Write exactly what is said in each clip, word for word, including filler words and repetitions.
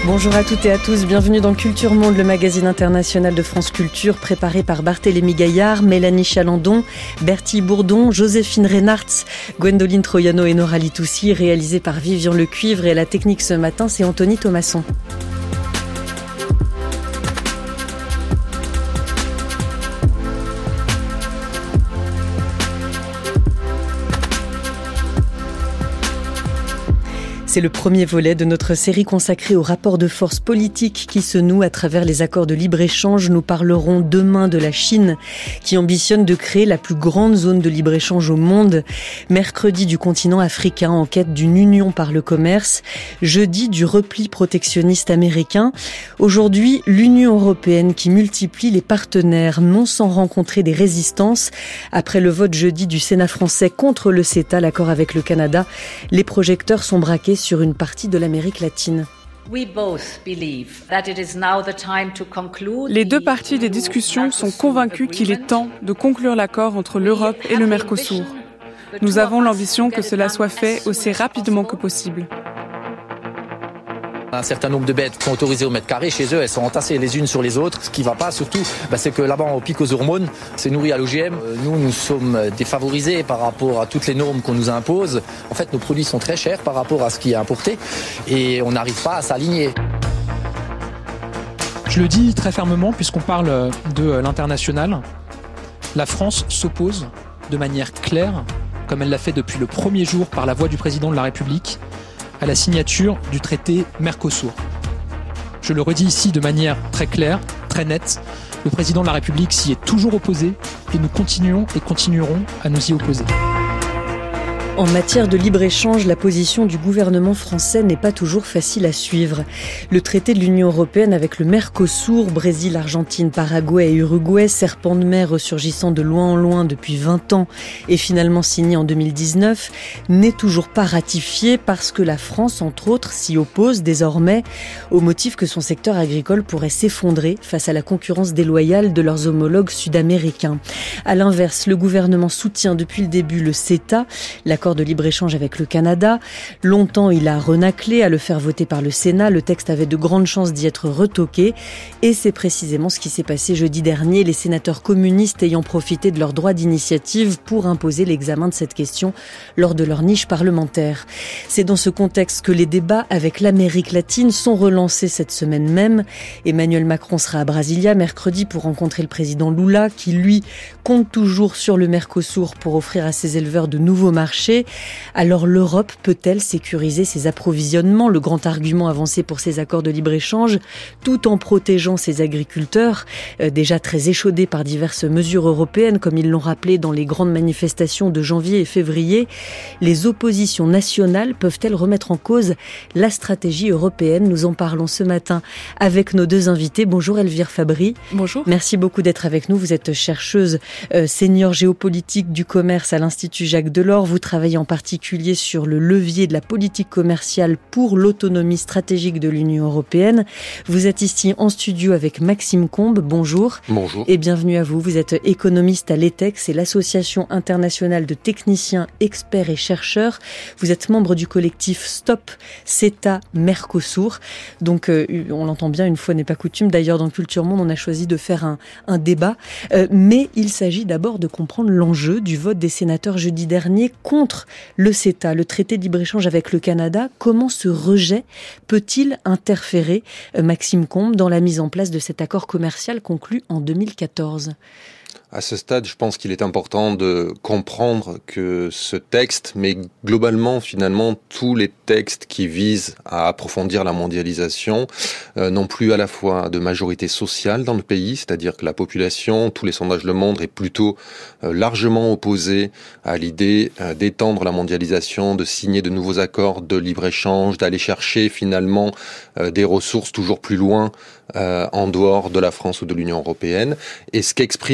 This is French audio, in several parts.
Bonjour à toutes et à tous, bienvenue dans Culture Monde, le magazine international de France Culture, préparé par Barthélémy Gaillard, Mélanie Chalandon, Bertie Bourdon, Joséphine Reynartz, Gwendoline Troiano et Nora Litoussi, réalisé par Vivian Lecuivre, et à la technique ce matin, c'est Anthony Thomasson. C'est le premier volet de notre série consacrée au rapport de force politique qui se noue à travers les accords de libre-échange. Nous parlerons demain de la Chine qui ambitionne de créer la plus grande zone de libre-échange au monde. Mercredi, du continent africain en quête d'une union par le commerce. Jeudi, du repli protectionniste américain. Aujourd'hui, l'Union européenne qui multiplie les partenaires, non sans rencontrer des résistances. Après le vote jeudi du Sénat français contre le CETA, l'accord avec le Canada, les projecteurs sont braqués sur une partie de l'Amérique latine. Les deux parties des discussions sont convaincues qu'il est temps de conclure l'accord entre l'Europe et le Mercosur. Nous avons l'ambition que cela soit fait aussi rapidement que possible. Un certain nombre de bêtes sont autorisées au mètre carré. Chez eux, elles sont entassées les unes sur les autres. Ce qui ne va pas, surtout, bah, c'est que là-bas, on pique aux hormones. C'est nourri à l'O G M. Nous, nous sommes défavorisés par rapport à toutes les normes qu'on nous impose. En fait, nos produits sont très chers par rapport à ce qui est importé. Et on n'arrive pas à s'aligner. Je le dis très fermement, puisqu'on parle de l'international. La France s'oppose de manière claire, comme elle l'a fait depuis le premier jour par la voix du président de la République, à la signature du traité Mercosur. Je le redis ici de manière très claire, très nette, le président de la République s'y est toujours opposé et nous continuons et continuerons à nous y opposer. En matière de libre-échange, la position du gouvernement français n'est pas toujours facile à suivre. Le traité de l'Union européenne avec le Mercosur, Brésil, Argentine, Paraguay et Uruguay, serpent de mer ressurgissant de loin en loin depuis vingt ans et finalement signé en deux mille dix-neuf, n'est toujours pas ratifié parce que la France, entre autres, s'y oppose désormais au motif que son secteur agricole pourrait s'effondrer face à la concurrence déloyale de leurs homologues sud-américains. À l'inverse, le gouvernement soutient depuis le début le CETA, l'accord de libre-échange avec le Canada. Longtemps, il a renaclé à le faire voter par le Sénat. Le texte avait de grandes chances d'y être retoqué. Et c'est précisément ce qui s'est passé jeudi dernier, les sénateurs communistes ayant profité de leur droit d'initiative pour imposer l'examen de cette question lors de leur niche parlementaire. C'est dans ce contexte que les débats avec l'Amérique latine sont relancés cette semaine même. Emmanuel Macron sera à Brasilia mercredi pour rencontrer le président Lula qui, lui, compte toujours sur le Mercosur pour offrir à ses éleveurs de nouveaux marchés. Alors l'Europe peut-elle sécuriser ses approvisionnements, le grand argument avancé pour ces accords de libre-échange, tout en protégeant ses agriculteurs, euh, déjà très échaudés par diverses mesures européennes, comme ils l'ont rappelé dans les grandes manifestations de janvier et février. Les oppositions nationales peuvent-elles remettre en cause la stratégie européenne? Nous en parlons ce matin avec nos deux invités. Bonjour Elvire Fabry. Bonjour. Merci beaucoup d'être avec nous. Vous êtes chercheuse euh, senior géopolitique du commerce à l'Institut Jacques Delors. Vous travaillez en particulier sur le levier de la politique commerciale pour l'autonomie stratégique de l'Union européenne. Vous êtes ici en studio avec Maxime Combes. Bonjour. Bonjour. Et bienvenue à vous. Vous êtes économiste à l'E T E C, c'est l'Association internationale de techniciens, experts et chercheurs. Vous êtes membre du collectif Stop CETA Mercosur. Donc, euh, on l'entend bien, une fois n'est pas coutume. D'ailleurs, dans Culture Monde, on a choisi de faire un, un débat. Euh, mais il s'agit d'abord de comprendre l'enjeu du vote des sénateurs jeudi dernier contre le CETA, le traité de libre-échange avec le Canada. Comment ce rejet peut-il interférer, Maxime Combes, dans la mise en place de cet accord commercial conclu en deux mille quatorze ? À ce stade, je pense qu'il est important de comprendre que ce texte, mais globalement, finalement, tous les textes qui visent à approfondir la mondialisation, euh, n'ont plus à la fois de majorité sociale dans le pays, c'est-à-dire que la population, tous les sondages le montrent, est plutôt euh, largement opposée à l'idée euh, d'étendre la mondialisation, de signer de nouveaux accords de libre-échange, d'aller chercher finalement euh, des ressources toujours plus loin euh, en dehors de la France ou de l'Union européenne. Et ce qu'exprime le vote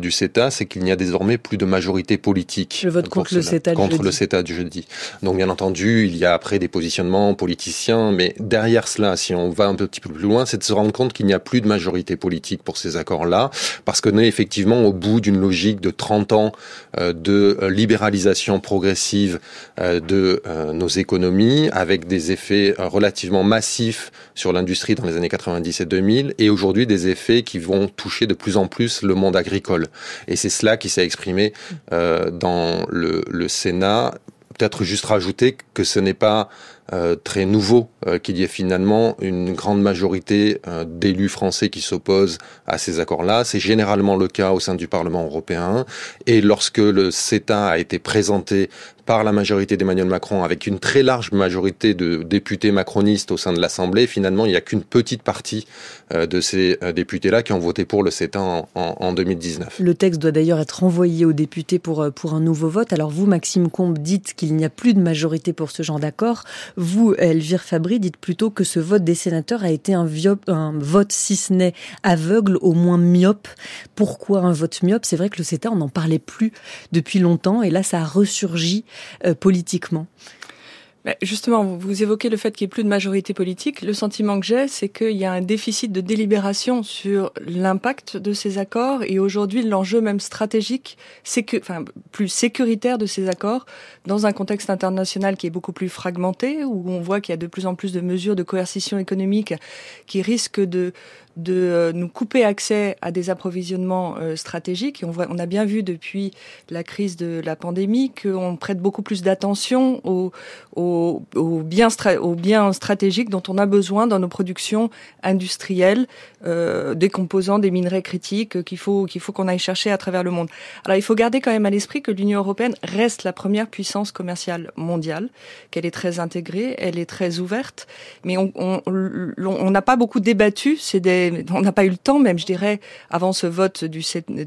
du CETA, c'est qu'il n'y a désormais plus de majorité politique. Le vote contre le CETA Contre jeudi. le CETA du jeudi. Donc bien entendu, il y a après des positionnements politiciens, mais derrière cela, si on va un petit peu plus loin, c'est de se rendre compte qu'il n'y a plus de majorité politique pour ces accords-là, parce qu'on est effectivement au bout d'une logique de trente ans euh, de libéralisation progressive euh, de euh, nos économies, avec des effets euh, relativement massifs sur l'industrie dans les années quatre-vingt-dix et deux mille, et aujourd'hui des effets qui vont toucher de plus en plus le monde agricole. Et c'est cela qui s'est exprimé euh, dans le, le Sénat. Peut-être juste rajouter que ce n'est pas euh, très nouveau euh, qu'il y ait finalement une grande majorité euh, d'élus français qui s'opposent à ces accords-là. C'est généralement le cas au sein du Parlement européen. Et lorsque le CETA a été présenté par la majorité d'Emmanuel Macron, avec une très large majorité de députés macronistes au sein de l'Assemblée, finalement, il n'y a qu'une petite partie euh, de ces euh, députés-là qui ont voté pour le CETA en, en, en deux mille dix-neuf. Le texte doit d'ailleurs être renvoyé aux députés pour, pour un nouveau vote. Alors vous, Maxime Combes, dites qu'il n'y a plus de majorité pour ce genre d'accord. Vous, Elvire Fabry, dites plutôt que ce vote des sénateurs a été un, viop, un vote, si ce n'est aveugle, au moins myope. Pourquoi un vote myope ? C'est vrai que le CETA, on n'en parlait plus depuis longtemps, et là, ça a ressurgi euh, politiquement. Justement, vous évoquez le fait qu'il n'y ait plus de majorité politique. Le sentiment que j'ai, c'est qu'il y a un déficit de délibération sur l'impact de ces accords, et aujourd'hui l'enjeu même stratégique, sécu... enfin plus sécuritaire de ces accords, dans un contexte international qui est beaucoup plus fragmenté, où on voit qu'il y a de plus en plus de mesures de coercition économique qui risquent de de nous couper accès à des approvisionnements euh, stratégiques. Et on, voit, on a bien vu depuis la crise de la pandémie qu'on prête beaucoup plus d'attention aux, aux, aux, biens, stra- aux biens stratégiques dont on a besoin dans nos productions industrielles, euh, des composants, des minerais critiques qu'il faut, qu'il faut qu'on aille chercher à travers le monde. Alors il faut garder quand même à l'esprit que l'Union européenne reste la première puissance commerciale mondiale, qu'elle est très intégrée, elle est très ouverte, mais on on, on, on n'a pas beaucoup débattu, c'est des on n'a pas eu le temps, même je dirais, avant ce vote du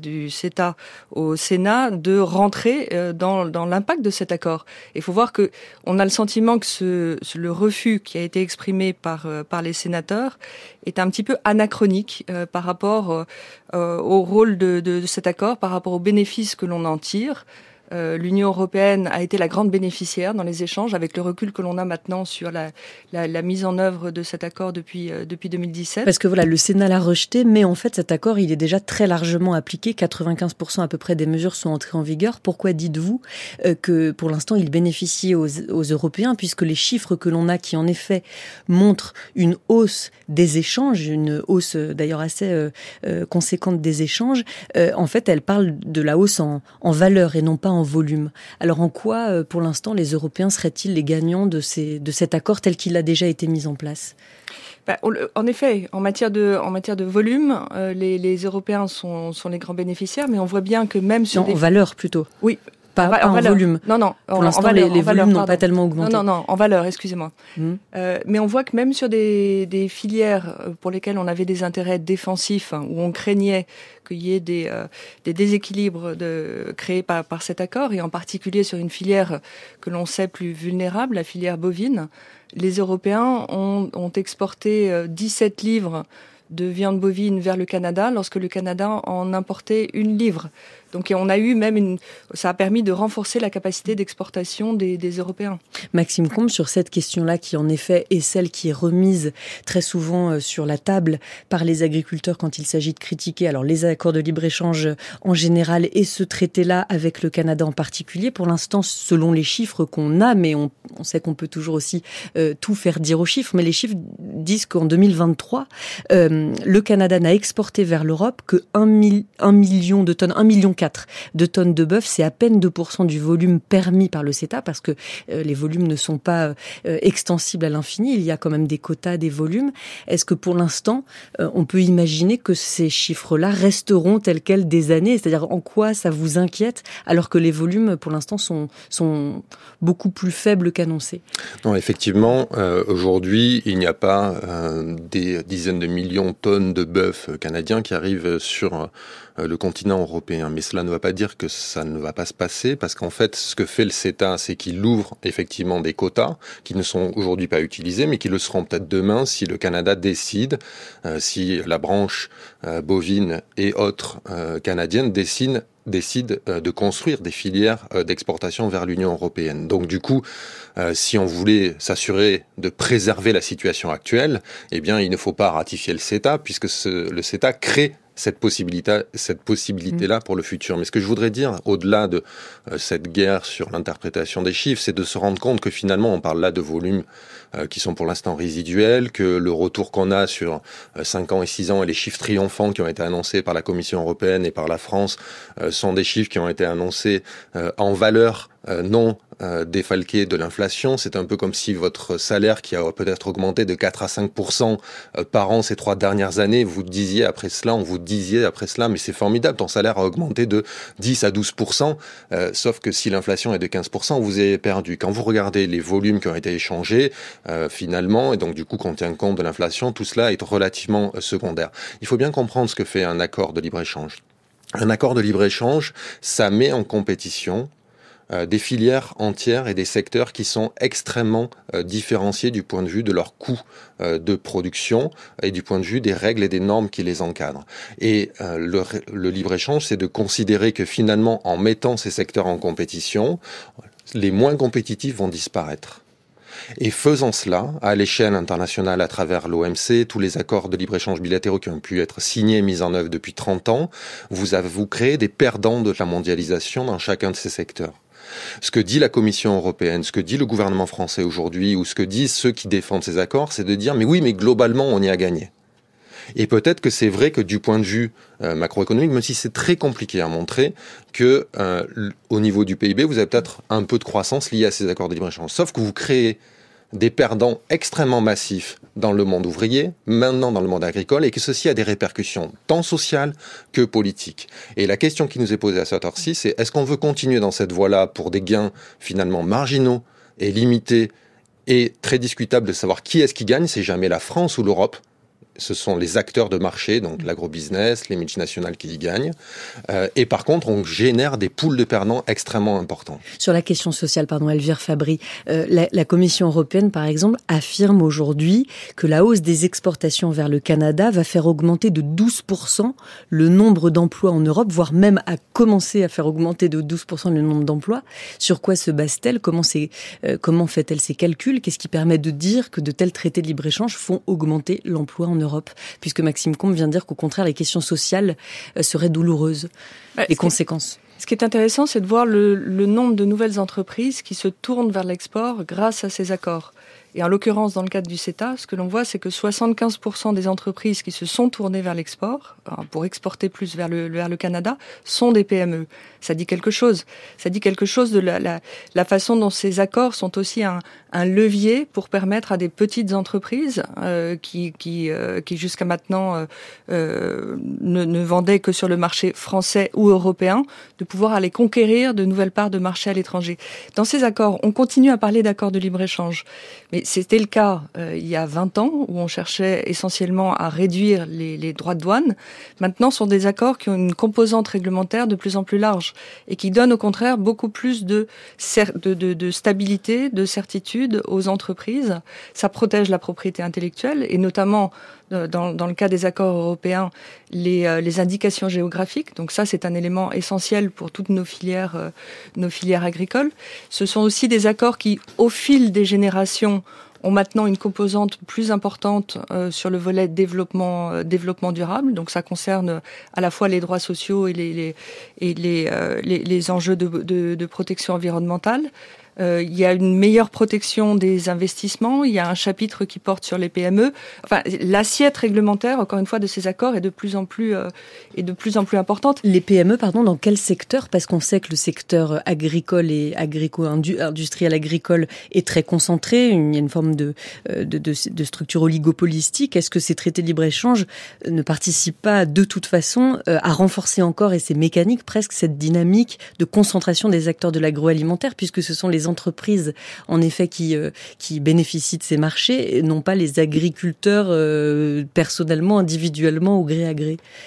CETA au Sénat, de rentrer dans, dans l'impact de cet accord. Il faut voir que on a le sentiment que ce, le refus qui a été exprimé par, par les sénateurs est un petit peu anachronique euh, par rapport euh, au rôle de, de, de cet accord, par rapport aux bénéfices que l'on en tire. Euh, L'Union européenne a été la grande bénéficiaire dans les échanges, avec le recul que l'on a maintenant sur la, la, la mise en œuvre de cet accord depuis, euh, depuis deux mille dix-sept. Parce que voilà, le Sénat l'a rejeté, mais en fait cet accord il est déjà très largement appliqué. quatre-vingt-quinze pour cent à peu près des mesures sont entrées en vigueur. Pourquoi dites-vous euh, que pour l'instant il bénéficie aux, aux Européens, puisque les chiffres que l'on a qui en effet montrent une hausse des échanges, une hausse d'ailleurs assez euh, euh, conséquente des échanges, euh, en fait elle parle de la hausse en, en valeur et non pas en volume. Alors en quoi, euh, pour l'instant, les Européens seraient-ils les gagnants de, ces, de cet accord tel qu'il a déjà été mis en place ? Ben, en effet, en matière de, en matière de volume, euh, les, les Européens sont, sont les grands bénéficiaires, mais on voit bien que même sur non, des... en valeur plutôt. Oui. Pas, pas en, en volume. Non, non. Pour en, l'instant, en valeur, les, les volumes n'ont pas tellement augmenté. Non, non, non, en valeur, excusez-moi. Mmh. Euh, mais on voit que même sur des, des filières pour lesquelles on avait des intérêts défensifs, hein, où on craignait qu'il y ait des, euh, des déséquilibres de, créés par, par cet accord, et en particulier sur une filière que l'on sait plus vulnérable, la filière bovine, les Européens ont, ont exporté dix-sept livres de viande bovine vers le Canada, lorsque le Canada en importait une livre. Donc on a eu même une, ça a permis de renforcer la capacité d'exportation des, des Européens. Maxime Combes, sur cette question-là, qui en effet est celle qui est remise très souvent sur la table par les agriculteurs quand il s'agit de critiquer alors les accords de libre-échange en général et ce traité-là avec le Canada en particulier. Pour l'instant, selon les chiffres qu'on a, mais on, on sait qu'on peut toujours aussi euh, tout faire dire aux chiffres, mais les chiffres disent qu'en deux mille vingt-trois, euh, le Canada n'a exporté vers l'Europe que un million de tonnes, un million quatre de tonnes de bœuf, c'est à peine deux pour cent du volume permis par le CETA, parce que euh, les volumes ne sont pas euh, extensibles à l'infini, il y a quand même des quotas des volumes. Est-ce que pour l'instant, euh, on peut imaginer que ces chiffres-là resteront tels quels des années ? C'est-à-dire en quoi ça vous inquiète, alors que les volumes, pour l'instant, sont, sont beaucoup plus faibles qu'annoncés ? Non, effectivement, euh, aujourd'hui, il n'y a pas euh, des dizaines de millions de tonnes de bœuf canadiens qui arrivent sur euh, le continent européen. Mais cela ne va pas dire que ça ne va pas se passer, parce qu'en fait, ce que fait le CETA, c'est qu'il ouvre effectivement des quotas qui ne sont aujourd'hui pas utilisés, mais qui le seront peut-être demain si le Canada décide, euh, si la branche euh, bovine et autres euh, canadiennes décident décide euh, de construire des filières euh, d'exportation vers l'Union européenne. Donc du coup, euh, si on voulait s'assurer de préserver la situation actuelle, eh bien il ne faut pas ratifier le CETA, puisque ce, le CETA crée cette possibilité, cette possibilité-là pour le futur. Mais ce que je voudrais dire, au-delà de euh, cette guerre sur l'interprétation des chiffres, c'est de se rendre compte que finalement, on parle là de volumes euh, qui sont pour l'instant résiduels, que le retour qu'on a sur euh, cinq ans et six ans et les chiffres triomphants qui ont été annoncés par la Commission européenne et par la France euh, sont des chiffres qui ont été annoncés euh, en valeur euh, non euh, défalquée de l'inflation. C'est un peu comme si votre salaire qui a peut-être augmenté de quatre à cinq pour cent euh, par an ces trois dernières années, vous disiez après cela, on vous disiez après cela, mais c'est formidable, ton salaire a augmenté de dix à douze pour cent, euh, sauf que si l'inflation est de quinze pour cent, vous avez perdu. Quand vous regardez les volumes qui ont été échangés, euh, finalement, et donc du coup qu'on tient compte de l'inflation, tout cela est relativement euh, secondaire. Il faut bien comprendre ce que fait un accord de libre-échange. Un accord de libre-échange, ça met en compétition Euh, des filières entières et des secteurs qui sont extrêmement euh, différenciés du point de vue de leur coût euh, de production et du point de vue des règles et des normes qui les encadrent. Et euh, le, le libre-échange, c'est de considérer que finalement, en mettant ces secteurs en compétition, les moins compétitifs vont disparaître. Et faisant cela, à l'échelle internationale, à travers l'O M C, tous les accords de libre-échange bilatéraux qui ont pu être signés et mis en œuvre depuis trente ans, vous avez, vous créez des perdants de la mondialisation dans chacun de ces secteurs. Ce que dit la Commission européenne, ce que dit le gouvernement français aujourd'hui, ou ce que disent ceux qui défendent ces accords, c'est de dire « mais oui, mais globalement, on y a gagné ». Et peut-être que c'est vrai que du point de vue euh, macroéconomique, même si c'est très compliqué à montrer, que euh, au niveau du P I B, vous avez peut-être un peu de croissance liée à ces accords de libre-échange. Sauf que vous créez des perdants extrêmement massifs dans le monde ouvrier, maintenant dans le monde agricole, et que ceci a des répercussions tant sociales que politiques. Et la question qui nous est posée à cette heure-ci, c'est est-ce qu'on veut continuer dans cette voie-là pour des gains finalement marginaux et limités et très discutables de savoir qui est-ce qui gagne, c'est jamais la France ou l'Europe. Ce sont les acteurs de marché, donc l'agrobusiness, les multinationales qui y gagnent. Euh, et par contre, on génère des poules de perdants extrêmement importants. Sur la question sociale, pardon, Elvire Fabry, euh, la, la Commission européenne, par exemple, affirme aujourd'hui que la hausse des exportations vers le Canada va faire augmenter de douze pour cent le nombre d'emplois en Europe, voire même a commencé à faire augmenter de douze pour cent le nombre d'emplois. Sur quoi se base-t-elle ? Comment, c'est, euh, comment fait-elle ses calculs ? Qu'est-ce qui permet de dire que de tels traités de libre-échange font augmenter l'emploi en Europe ? Europe, puisque Maxime Combe vient de dire qu'au contraire, les questions sociales euh, seraient douloureuses, ouais, les conséquences. Ce qui est intéressant, c'est de voir le, le nombre de nouvelles entreprises qui se tournent vers l'export grâce à ces accords. Et en l'occurrence, dans le cadre du CETA, ce que l'on voit, c'est que soixante-quinze pour cent des entreprises qui se sont tournées vers l'export, pour exporter plus vers le, vers le Canada, sont des P M E. Ça dit quelque chose. Ça dit quelque chose de la, la, la façon dont ces accords sont aussi un, un levier pour permettre à des petites entreprises euh, qui, qui, euh, qui jusqu'à maintenant euh, euh, ne, ne vendaient que sur le marché français ou européen, de pouvoir aller conquérir de nouvelles parts de marché à l'étranger. Dans ces accords, on continue à parler d'accords de libre-échange, mais c'était le cas euh, il y a vingt ans, où on cherchait essentiellement à réduire les, les droits de douane. Maintenant, ce sont des accords qui ont une composante réglementaire de plus en plus large et qui donnent au contraire beaucoup plus de, de, de, de stabilité, de certitude aux entreprises. Ça protège la propriété intellectuelle et notamment, dans, dans le cas des accords européens, les, euh, les indications géographiques. Donc ça, c'est un élément essentiel pour toutes nos filières, euh, nos filières agricoles. Ce sont aussi des accords qui, au fil des générations, ont maintenant une composante plus importante euh, sur le volet développement, euh, développement durable. Donc ça concerne à la fois les droits sociaux et les, les, et les, euh, les, les enjeux de, de, de protection environnementale. Euh, il y a une meilleure protection des investissements, il y a un chapitre qui porte sur les P M E. Enfin, l'assiette réglementaire, encore une fois, de ces accords est de plus en plus, euh, est de plus en plus importante. Les P M E, pardon, dans quel secteur ? Parce qu'on sait que le secteur agricole et agrico-industriel agricole est très concentré, il y a une forme de, de, de, de structure oligopolistique. Est-ce que ces traités de libre-échange ne participent pas de toute façon à renforcer encore, et c'est mécanique presque, cette dynamique de concentration des acteurs de l'agroalimentaire, puisque ce sont les entreprises, en effet, qui, euh, qui bénéficient de ces marchés, et non pas les agriculteurs euh, personnellement, individuellement, au gré à gré.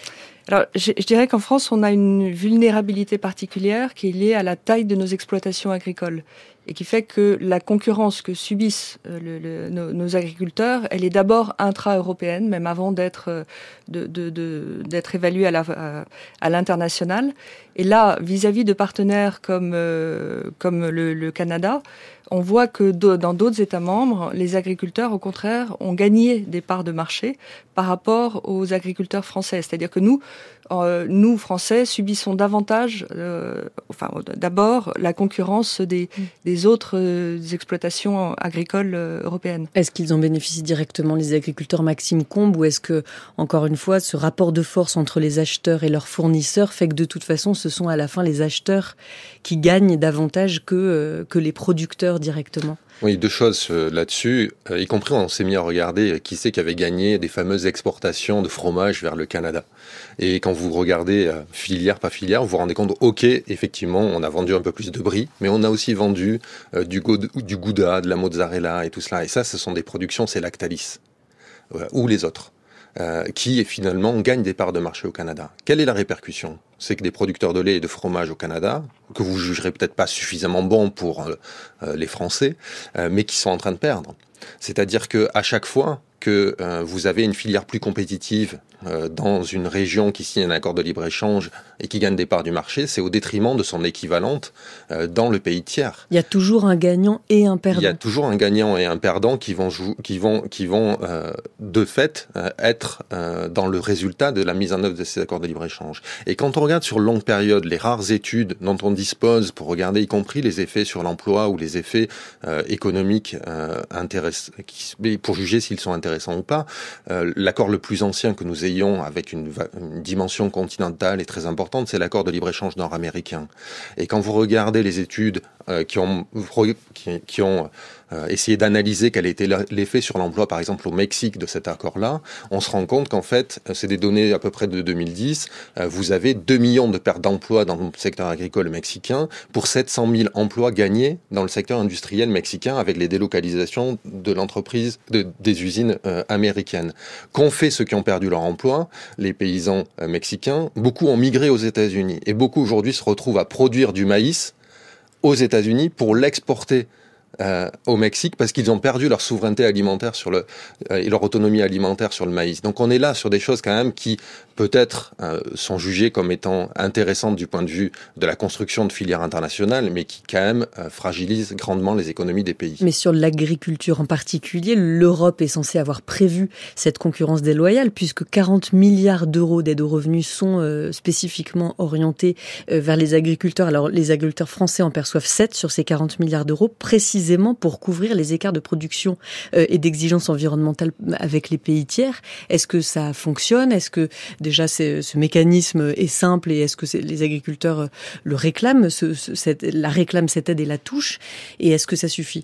Alors, je, je dirais qu'en France, on a une vulnérabilité particulière qui est liée à la taille de nos exploitations agricoles et qui fait que la concurrence que subissent le, le, nos, nos agriculteurs, elle est d'abord intra-européenne, même avant d'être de, de, de, d'être évaluée à, la, à, à l'international. Et là, vis-à-vis de partenaires comme, euh, comme le, le Canada, on voit que dans d'autres États membres, les agriculteurs, au contraire, ont gagné des parts de marché par rapport aux agriculteurs français. C'est-à-dire que nous, euh, nous Français, subissons davantage, euh, enfin, d'abord, la concurrence des, des autres euh, exploitations agricoles euh, européennes. Est-ce qu'ils en bénéficient directement, les agriculteurs, Maxime Combe, ou est-ce que, encore une fois, ce rapport de force entre les acheteurs et leurs fournisseurs fait que, de toute façon, ce sont à la fin les acheteurs qui gagnent davantage que, euh, que les producteurs directement? Oui, deux choses euh, là-dessus, euh, y compris on s'est mis à regarder euh, qui c'est qui avait gagné des fameuses exportations de fromage vers le Canada. Et quand vous regardez euh, filière par filière, vous vous rendez compte, ok, effectivement, on a vendu un peu plus de brie, mais on a aussi vendu euh, du, go- du Gouda, de la mozzarella et tout cela. Et ça, ce sont des productions, c'est Lactalis, euh, ou les autres. Euh, qui finalement gagnent des parts de marché au Canada. Quelle est la répercussion? C'est que des producteurs de lait et de fromage au Canada, que vous jugerez peut-être pas suffisamment bons pour euh, euh, les Français, euh, mais qui sont en train de perdre. C'est-à-dire que à chaque fois que euh, vous avez une filière plus compétitive euh, dans une région qui signe un accord de libre-échange et qui gagne des parts du marché, c'est au détriment de son équivalente euh, dans le pays tiers. Il y a toujours un gagnant et un perdant. Il y a toujours un gagnant et un perdant qui vont jou- qui vont qui vont euh, de fait euh, être euh, dans le résultat de la mise en œuvre de ces accords de libre-échange. Et quand on regarde sur longue période les rares études dont on dispose pour regarder y compris les effets sur l'emploi ou les effets euh, économiques euh, intéressants, pour juger s'ils sont intéressants ou pas, euh, l'accord le plus ancien que nous ayons avec une, une dimension continentale et très importante, c'est l'accord de libre-échange nord-américain. Et quand vous regardez les études euh, qui ont qui, qui ont euh, essayé d'analyser quel était l'effet sur l'emploi, par exemple au Mexique, de cet accord-là, on se rend compte qu'en fait, c'est des données à peu près de deux mille dix, euh, vous avez deux millions de pertes d'emplois dans le secteur agricole mexicain pour sept cent mille emplois gagnés dans le secteur industriel mexicain avec les délocalisations de l'entreprise, de, des usines euh, américaines. Qu'ont fait ceux qui ont perdu leur emploi? Les paysans euh, mexicains, beaucoup ont migré aux États-Unis et beaucoup aujourd'hui se retrouvent à produire du maïs aux États-Unis pour l'exporter Euh, au Mexique parce qu'ils ont perdu leur souveraineté alimentaire sur le euh, et leur autonomie alimentaire sur le maïs. Donc on est là sur des choses quand même qui peut-être euh, sont jugées comme étant intéressantes du point de vue de la construction de filières internationales, mais qui quand même euh, fragilisent grandement les économies des pays. Mais sur l'agriculture en particulier, l'Europe est censée avoir prévu cette concurrence déloyale puisque quarante milliards d'euros d'aide aux revenus sont euh, spécifiquement orientés euh, vers les agriculteurs. Alors les agriculteurs français en perçoivent sept sur ces quarante milliards d'euros, précisément pour couvrir les écarts de production euh, et d'exigences environnementales avec les pays tiers. Est-ce que ça fonctionne? Est-ce que déjà ce mécanisme est simple et est-ce que c'est, les agriculteurs le réclament, ce, ce, cette, la réclament cette aide et la touchent? Et est-ce que ça suffit?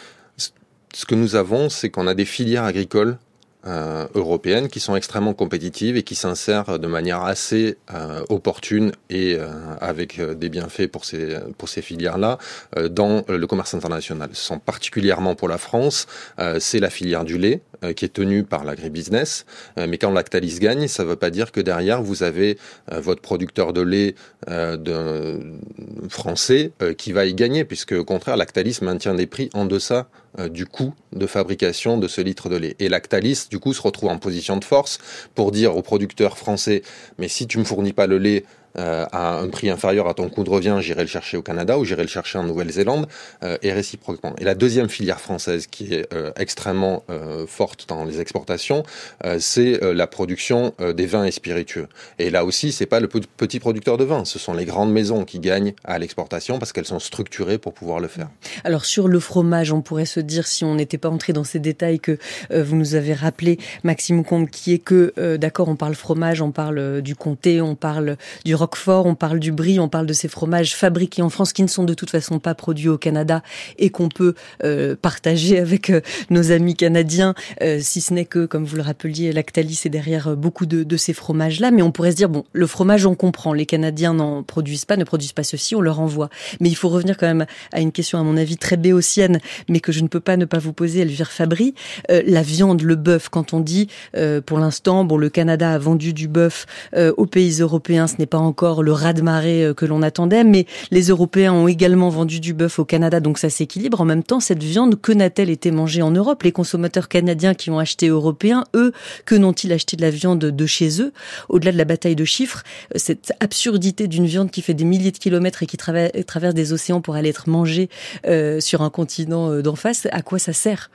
Ce que nous avons, c'est qu'on a des filières agricoles Euh, européennes qui sont extrêmement compétitives et qui s'insèrent de manière assez euh, opportune et euh, avec euh, des bienfaits pour ces, pour ces filières-là euh, dans le commerce international. Ce sont particulièrement pour la France, euh, c'est la filière du lait euh, qui est tenue par l'agribusiness, euh, mais quand Lactalis gagne, ça ne veut pas dire que derrière vous avez euh, votre producteur de lait euh, de, français euh, qui va y gagner, puisque au contraire Lactalis maintient des prix en deçà euh, du coût de fabrication de ce litre de lait. Et Lactalis du coup, se retrouve en position de force pour dire aux producteurs français « mais si tu me fournis pas le lait euh, à un prix inférieur à ton coût de revient, j'irai le chercher au Canada ou j'irai le chercher en Nouvelle-Zélande euh, et réciproquement ». Et la deuxième filière française qui est euh, extrêmement euh, forte dans les exportations, euh, c'est euh, la production euh, des vins et spiritueux. Et là aussi, c'est pas le petit producteur de vin, ce sont les grandes maisons qui gagnent à l'exportation parce qu'elles sont structurées pour pouvoir le faire. Alors sur le fromage, on pourrait se dire, si on n'était pas entré dans ces détails que euh, vous nous avez rappelé, Maxime Combe, qui est que, euh, d'accord, on parle fromage, on parle du comté, on parle du roquefort, on parle du brie, on parle de ces fromages fabriqués en France qui ne sont de toute façon pas produits au Canada et qu'on peut euh, partager avec euh, nos amis canadiens, euh, si ce n'est que, comme vous le rappeliez, Lactalis est derrière beaucoup de, de ces fromages-là. Mais on pourrait se dire, bon, le fromage, on comprend, les Canadiens n'en produisent pas, ne produisent pas ceci, on leur envoie. Mais il faut revenir quand même à une question, à mon avis, très béotienne, mais que je ne peux pas ne pas vous poser, Elvire Fabry. Euh, la viande, le bœuf, quand on dit, euh, pour l'instant, bon, le Canada a vendu du bœuf euh, aux pays européens, ce n'est pas encore le raz-de-marée euh, que l'on attendait, mais les Européens ont également vendu du bœuf au Canada, donc ça s'équilibre. En même temps, cette viande, que n'a-t-elle été mangée en Europe? Les consommateurs canadiens qui ont acheté européens, eux, que n'ont-ils acheté de la viande de chez eux? Au-delà de la bataille de chiffres, cette absurdité d'une viande qui fait des milliers de kilomètres et qui traverse, traverse des océans pour aller être mangée euh, sur un continent euh, d'en face, à quoi ça sert?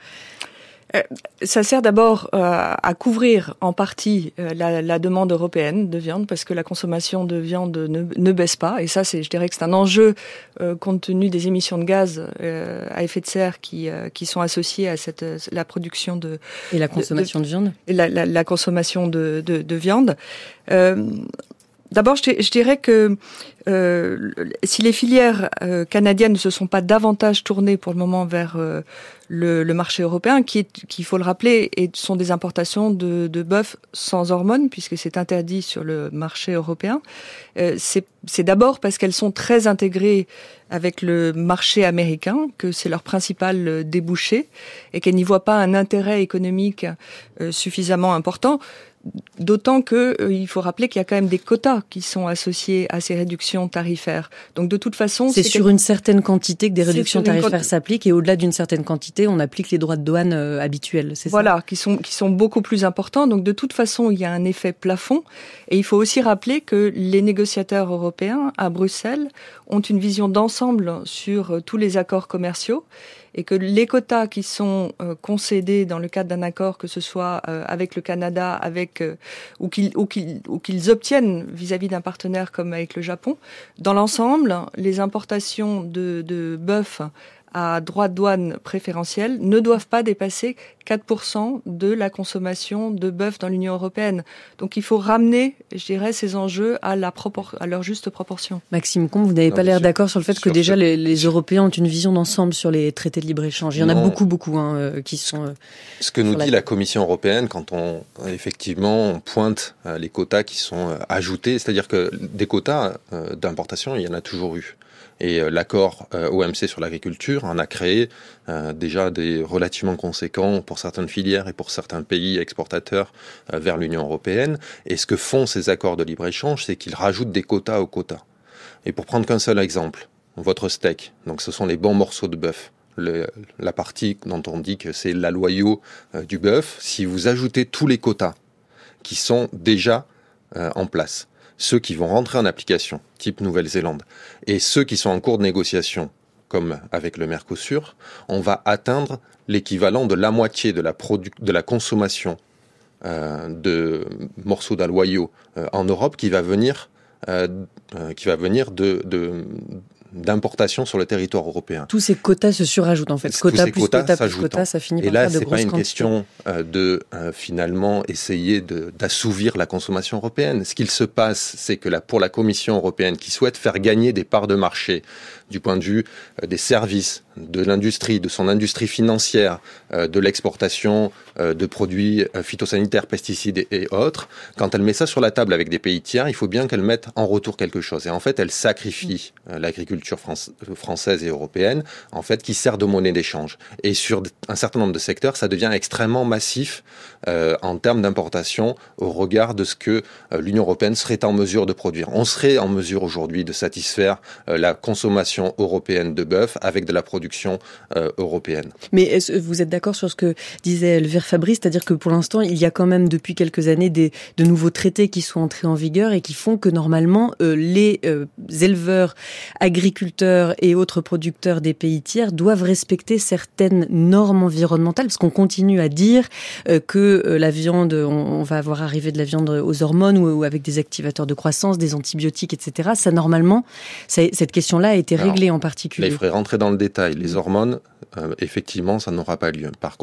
Ça sert d'abord euh, à couvrir en partie euh, la, la demande européenne de viande, parce que la consommation de viande ne, ne baisse pas. Et ça, c'est, je dirais que c'est un enjeu euh, compte tenu des émissions de gaz euh, à effet de serre qui, euh, qui sont associées à cette, la production de... Et la consommation de, de, de viande et la, la, la consommation de, de, de viande. Euh, D'abord, je, je dirais que euh, si les filières euh, canadiennes ne se sont pas davantage tournées pour le moment vers euh, le, le marché européen, qui, est, qui, il faut le rappeler, et sont des importations de, de bœuf sans hormones, puisque c'est interdit sur le marché européen, euh, c'est, c'est d'abord parce qu'elles sont très intégrées avec le marché américain, que c'est leur principal débouché, et qu'elles n'y voient pas un intérêt économique euh, suffisamment important. D'autant que euh, il faut rappeler qu'il y a quand même des quotas qui sont associés à ces réductions tarifaires. Donc de toute façon, c'est, c'est sur quel... une certaine quantité que des réductions tarifaires quant... s'appliquent, et au-delà d'une certaine quantité, on applique les droits de douane euh, habituels. C'est voilà, ça qui sont qui sont beaucoup plus importants. Donc de toute façon, il y a un effet plafond. Et il faut aussi rappeler que les négociateurs européens à Bruxelles ont une vision d'ensemble sur euh, tous les accords commerciaux. Et que les quotas qui sont euh, concédés dans le cadre d'un accord, que ce soit euh, avec le Canada, avec euh, ou qu'ils ou qu'ils ou qu'ils obtiennent vis-à-vis d'un partenaire comme avec le Japon, dans l'ensemble, les importations de, de bœuf à droit de douane préférentiel ne doivent pas dépasser quatre pour cent de la consommation de bœuf dans l'Union européenne. Donc il faut ramener, je dirais, ces enjeux à, la propor- à leur juste proportion. Maxime Combe, vous n'avez non, pas l'air sûr, d'accord sur le fait que déjà les, les Européens ont une vision d'ensemble sur les traités de libre-échange. Il y en non. a beaucoup, beaucoup hein, euh, qui sont... Euh, Ce que nous dit la... la Commission européenne quand on, effectivement, on pointe euh, les quotas qui sont euh, ajoutés, c'est-à-dire que des quotas euh, d'importation, il y en a toujours eu. Et euh, l'accord euh, O M C sur l'agriculture en a créé euh, déjà des relativement conséquents pour certaines filières et pour certains pays exportateurs euh, vers l'Union européenne. Et ce que font ces accords de libre-échange, c'est qu'ils rajoutent des quotas aux quotas. Et pour prendre qu'un seul exemple, votre steak, donc ce sont les bons morceaux de bœuf. Le, la partie dont on dit que c'est l'aloyau euh, du bœuf, si vous ajoutez tous les quotas qui sont déjà euh, en place, ceux qui vont rentrer en application, type Nouvelle-Zélande, et ceux qui sont en cours de négociation, comme avec le Mercosur, on va atteindre l'équivalent de la moitié de la, produ- de la consommation euh, de morceaux d'aloyaux euh, en Europe qui va venir, euh, euh, qui va venir de... de d'importation sur le territoire européen. Tous ces quotas se surajoutent en fait. Tous quota ces plus quotas quota plus quota, ça finit par faire de grosses quantités. Et là, c'est pas une question euh, de euh, finalement essayer de, d'assouvir la consommation européenne. Ce qu'il se passe, c'est que là, pour la Commission européenne qui souhaite faire gagner des parts de marché du point de vue euh, des services, de l'industrie, de son industrie financière, euh, de l'exportation euh, de produits euh, phytosanitaires, pesticides et, et autres, quand elle met ça sur la table avec des pays tiers, il faut bien qu'elle mette en retour quelque chose. Et en fait, elle sacrifie euh, l'agriculture française et européenne, en fait, qui sert de monnaie d'échange. Et sur un certain nombre de secteurs, ça devient extrêmement massif euh, en termes d'importation au regard de ce que euh, l'Union européenne serait en mesure de produire. On serait en mesure aujourd'hui de satisfaire euh, la consommation européenne de bœuf avec de la production euh, européenne. Mais est-ce, vous êtes d'accord sur ce que disait Elvire Fabry, c'est-à-dire que pour l'instant, il y a quand même depuis quelques années des, de nouveaux traités qui sont entrés en vigueur et qui font que normalement, euh, les euh, éleveurs agriculteurs et autres producteurs des pays tiers doivent respecter certaines normes environnementales, parce qu'on continue à dire euh, que euh, la viande, on, on va avoir arrivé de la viande aux hormones ou, ou avec des activateurs de croissance, des antibiotiques, et cetera. Ça, normalement, ça, cette question-là a été réglée. Alors, en particulier. Là, il faudrait rentrer dans le détail. Les hormones, euh, effectivement, ça n'aura pas lieu. Par contre,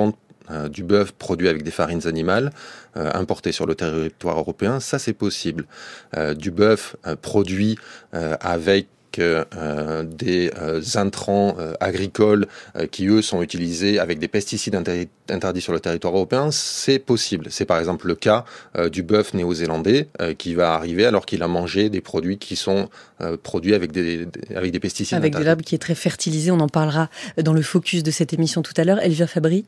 euh, du bœuf produit avec des farines animales euh, importé sur le territoire européen, ça c'est possible. Euh, du bœuf euh, produit euh, avec Euh, des euh, intrants euh, agricoles euh, qui, eux, sont utilisés avec des pesticides inter- interdits sur le territoire européen, c'est possible. C'est par exemple le cas euh, du bœuf néo-zélandais euh, qui va arriver alors qu'il a mangé des produits qui sont euh, produits avec des, des, avec des pesticides avec interdits. de l'herbe qui est très fertilisée, on en parlera dans le focus de cette émission tout à l'heure. Elvire Fabry.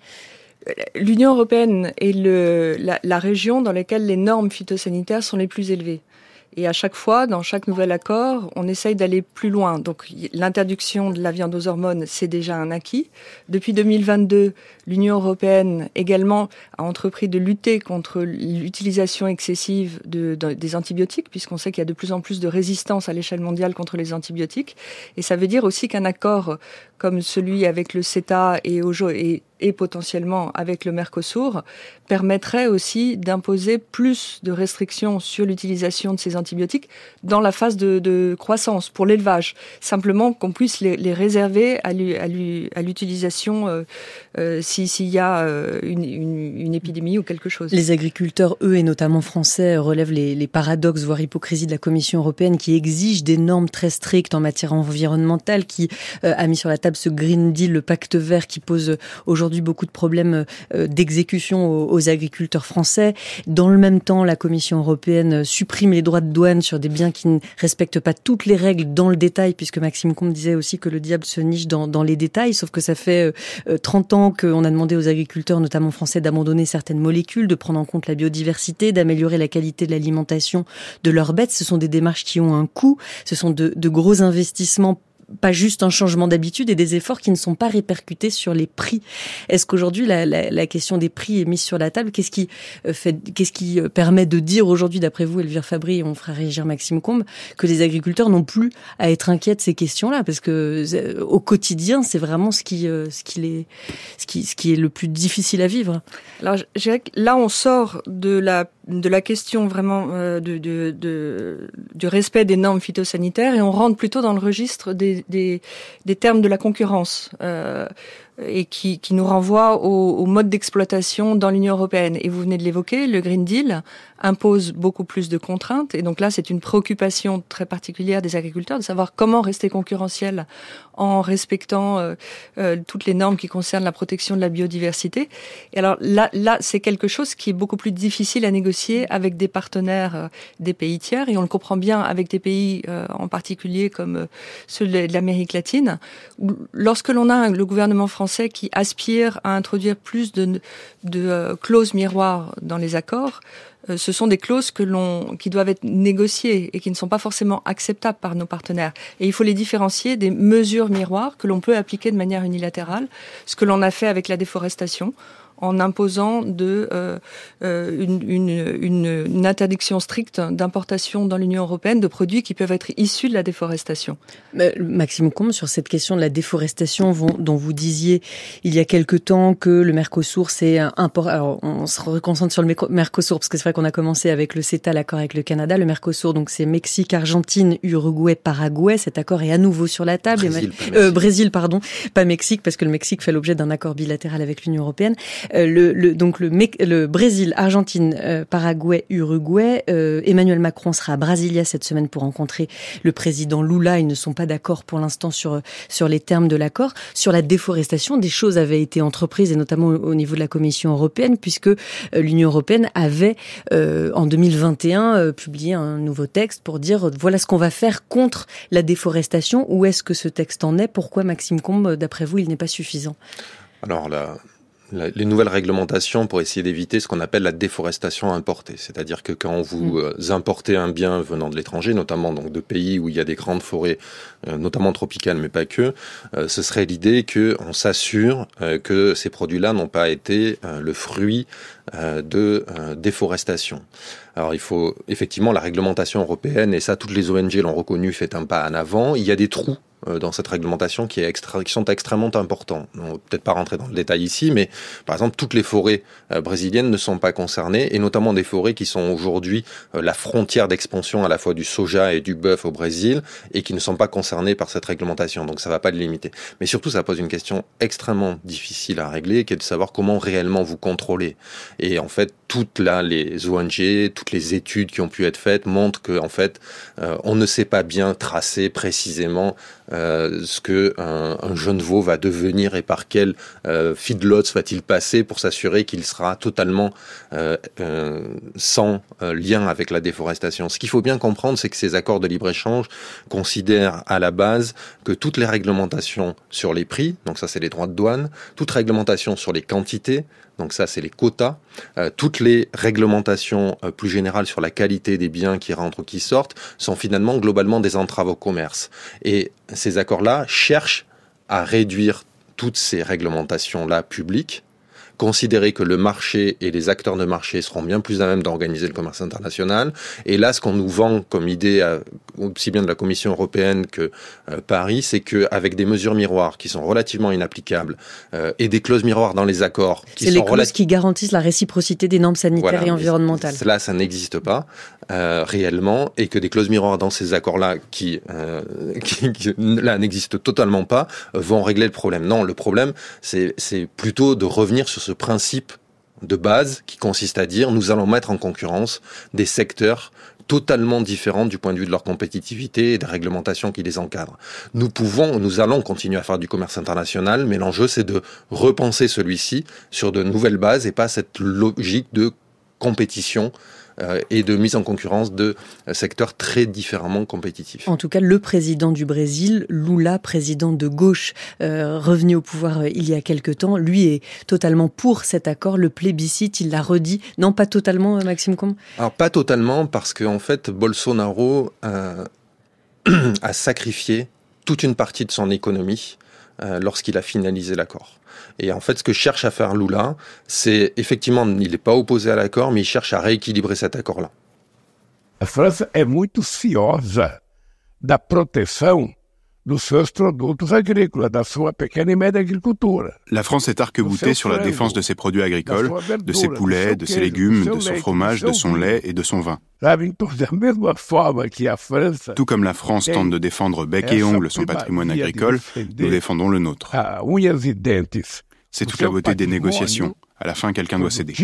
L'Union européenne est le, la, la région dans laquelle les normes phytosanitaires sont les plus élevées. Et à chaque fois, dans chaque nouvel accord, on essaye d'aller plus loin. Donc l'interdiction de la viande aux hormones, c'est déjà un acquis. Depuis deux mille vingt-deux, l'Union européenne également a entrepris de lutter contre l'utilisation excessive de, de, des antibiotiques, puisqu'on sait qu'il y a de plus en plus de résistance à l'échelle mondiale contre les antibiotiques. Et ça veut dire aussi qu'un accord comme celui avec le CETA et, au, et, et potentiellement avec le Mercosur permettrait aussi d'imposer plus de restrictions sur l'utilisation de ces antibiotiques dans la phase de, de croissance pour l'élevage. Simplement qu'on puisse les, les réserver à, l'u, à, l'u, à l'utilisation euh, euh, si, s'il y a euh, une, une, une épidémie ou quelque chose. Les agriculteurs, eux, et notamment français, relèvent les, les paradoxes, voire hypocrisie de la Commission européenne qui exige des normes très strictes en matière environnementale, qui euh, a mis sur la table ce Green Deal, le pacte vert, qui pose aujourd'hui beaucoup de problèmes euh, d'exécution aux, aux agriculteurs français. Dans le même temps, la Commission européenne supprime les droits de douane sur des biens qui ne respectent pas toutes les règles dans le détail, puisque Maxime Combe disait aussi que le diable se niche dans, dans les détails, sauf que ça fait euh, trente ans qu'on a demandé aux agriculteurs, notamment français, d'abandonner certaines molécules, de prendre en compte la biodiversité, d'améliorer la qualité de l'alimentation de leurs bêtes. Ce sont des démarches qui ont un coût, ce sont de, de gros investissements, pas juste un changement d'habitude, et des efforts qui ne sont pas répercutés sur les prix. Est-ce qu'aujourd'hui la, la, la question des prix est mise sur la table? Qu'est-ce qui fait, qu'est-ce qui permet de dire aujourd'hui, d'après vous, Elvire Fabry, et on fera réagir Maxime Combe, que les agriculteurs n'ont plus à être inquiets de ces questions-là, parce que au quotidien, c'est vraiment ce qui, ce qui, les, ce qui, ce qui est le plus difficile à vivre. Alors, je dirais que là, on sort de la de la question vraiment euh, de, de, de, du respect des normes phytosanitaires et on rentre plutôt dans le registre des, des, des termes de la concurrence euh, et qui, qui nous renvoie au, au mode d'exploitation dans l'Union européenne. Et vous venez de l'évoquer, le Green Deal impose beaucoup plus de contraintes et donc là, c'est une préoccupation très particulière des agriculteurs de savoir comment rester concurrentiel en respectant euh, euh, toutes les normes qui concernent la protection de la biodiversité. Et alors là, là, c'est quelque chose qui est beaucoup plus difficile à négocier avec des partenaires euh, des pays tiers, et on le comprend bien avec des pays euh, en particulier comme euh, ceux de l'Amérique latine, où lorsque l'on a le gouvernement français qui aspire à introduire plus de, de euh, clauses miroirs dans les accords, ce sont des clauses que l'on, qui doivent être négociées et qui ne sont pas forcément acceptables par nos partenaires. Et il faut les différencier des mesures miroirs que l'on peut appliquer de manière unilatérale, ce que l'on a fait avec la déforestation, en imposant de, euh, une, une, une, une interdiction stricte d'importation dans l'Union européenne de produits qui peuvent être issus de la déforestation. Mais, Maxime Combe, sur cette question de la déforestation dont vous disiez il y a quelque temps que le Mercosur, c'est important. Alors, on se reconcentre sur le Mercosur parce que c'est vrai qu'on a commencé avec le CETA, l'accord avec le Canada. Le Mercosur, donc c'est Mexique, Argentine, Uruguay, Paraguay. Cet accord est à nouveau sur la table. Brésil, et, euh, Brésil, pardon, pas Mexique, parce que le Mexique fait l'objet d'un accord bilatéral avec l'Union européenne. Euh, le, le, donc le, le Brésil, Argentine, euh, Paraguay, Uruguay. Euh, Emmanuel Macron sera à Brasilia cette semaine pour rencontrer le président Lula. Ils ne sont pas d'accord pour l'instant sur sur les termes de l'accord. Sur la déforestation, des choses avaient été entreprises, et notamment au, au niveau de la Commission européenne, puisque euh, l'Union européenne avait euh, en deux mille vingt et un euh, publié un nouveau texte pour dire euh, voilà ce qu'on va faire contre la déforestation. Où est-ce que ce texte en est? Pourquoi, Maxime Combe, d'après vous, il n'est pas suffisant? Alors là. Les nouvelles réglementations pour essayer d'éviter ce qu'on appelle la déforestation importée. C'est-à-dire que quand vous mmh. importez un bien venant de l'étranger, notamment donc de pays où il y a des grandes forêts, euh, notamment tropicales, mais pas que, euh, ce serait l'idée qu'on s'assure euh, que ces produits-là n'ont pas été euh, le fruit euh, de euh, déforestation. Alors il faut effectivement la réglementation européenne, et ça toutes les O N G l'ont reconnu, fait un pas en avant. Il y a des trous euh, dans cette réglementation qui, est extra, qui sont extrêmement importants. On va peut-être pas rentrer dans le détail ici, mais par exemple, toutes les forêts euh, brésiliennes ne sont pas concernées, et notamment des forêts qui sont aujourd'hui euh, la frontière d'expansion à la fois du soja et du bœuf au Brésil, et qui ne sont pas concernées par cette réglementation. Donc ça va pas le limiter. Mais surtout, ça pose une question extrêmement difficile à régler, qui est de savoir comment réellement vous contrôler. Et en fait, toutes là, les O N G, toutes les études qui ont pu être faites montrent que, en fait, euh, on ne sait pas bien tracer précisément euh, ce que un, un jeune veau va devenir et par quel euh, feedlots va-t-il passer pour s'assurer qu'il sera totalement euh, euh, sans euh, lien avec la déforestation. Ce qu'il faut bien comprendre, c'est que ces accords de libre-échange considèrent à la base que toutes les réglementations sur les prix, donc ça c'est les droits de douane, toute réglementation sur les quantités, donc ça c'est les quotas, euh, toutes les réglementations euh, plus générales sur la qualité des biens qui rentrent ou qui sortent sont finalement globalement des entraves au commerce. Et ces accords-là cherchent à réduire toutes ces réglementations-là publiques, considérer que le marché et les acteurs de marché seront bien plus à même d'organiser le commerce international. Et là, ce qu'on nous vend comme idée, euh, aussi bien de la Commission européenne que euh, Paris, c'est qu'avec des mesures miroirs qui sont relativement inapplicables euh, et des clauses miroirs dans les accords qui c'est sont les clauses relati- qui garantissent la réciprocité des normes sanitaires voilà, et environnementales. Là, ça n'existe pas euh, réellement, et que des clauses miroirs dans ces accords-là qui, euh, qui, qui là n'existent totalement pas, euh, vont régler le problème. Non, le problème, c'est, c'est plutôt de revenir sur ce principe de base qui consiste à dire nous allons mettre en concurrence des secteurs totalement différents du point de vue de leur compétitivité et des réglementations qui les encadrent. Nous pouvons, nous allons continuer à faire du commerce international, mais l'enjeu c'est de repenser celui-ci sur de nouvelles bases et pas cette logique de compétition euh, et de mise en concurrence de euh, secteurs très différemment compétitifs. En tout cas, le président du Brésil, Lula, président de gauche, euh, revenu au pouvoir euh, il y a quelque temps, lui est totalement pour cet accord, le plébiscite, il l'a redit. Non, pas totalement, euh, Maxime Combe ? Alors, pas totalement, parce qu'en fait, Bolsonaro euh, a sacrifié toute une partie de son économie euh, lorsqu'il a finalisé l'accord. Et en fait, ce que cherche à faire Lula, c'est effectivement, il n'est pas opposé à l'accord, mais il cherche à rééquilibrer cet accord-là. A França é muito ciosa da proteção dos seus produtos agrícolas, da sua pequena e média agricultura. La France est arc-boutée sur la défense de ses produits agricoles, de ses poulets, de ses légumes, de son fromage, de son lait et de son vin. Tout comme la France tente de défendre bec et ongle son patrimoine agricole, nous défendons le nôtre. C'est toute la beauté des négociations. À la fin, quelqu'un doit céder.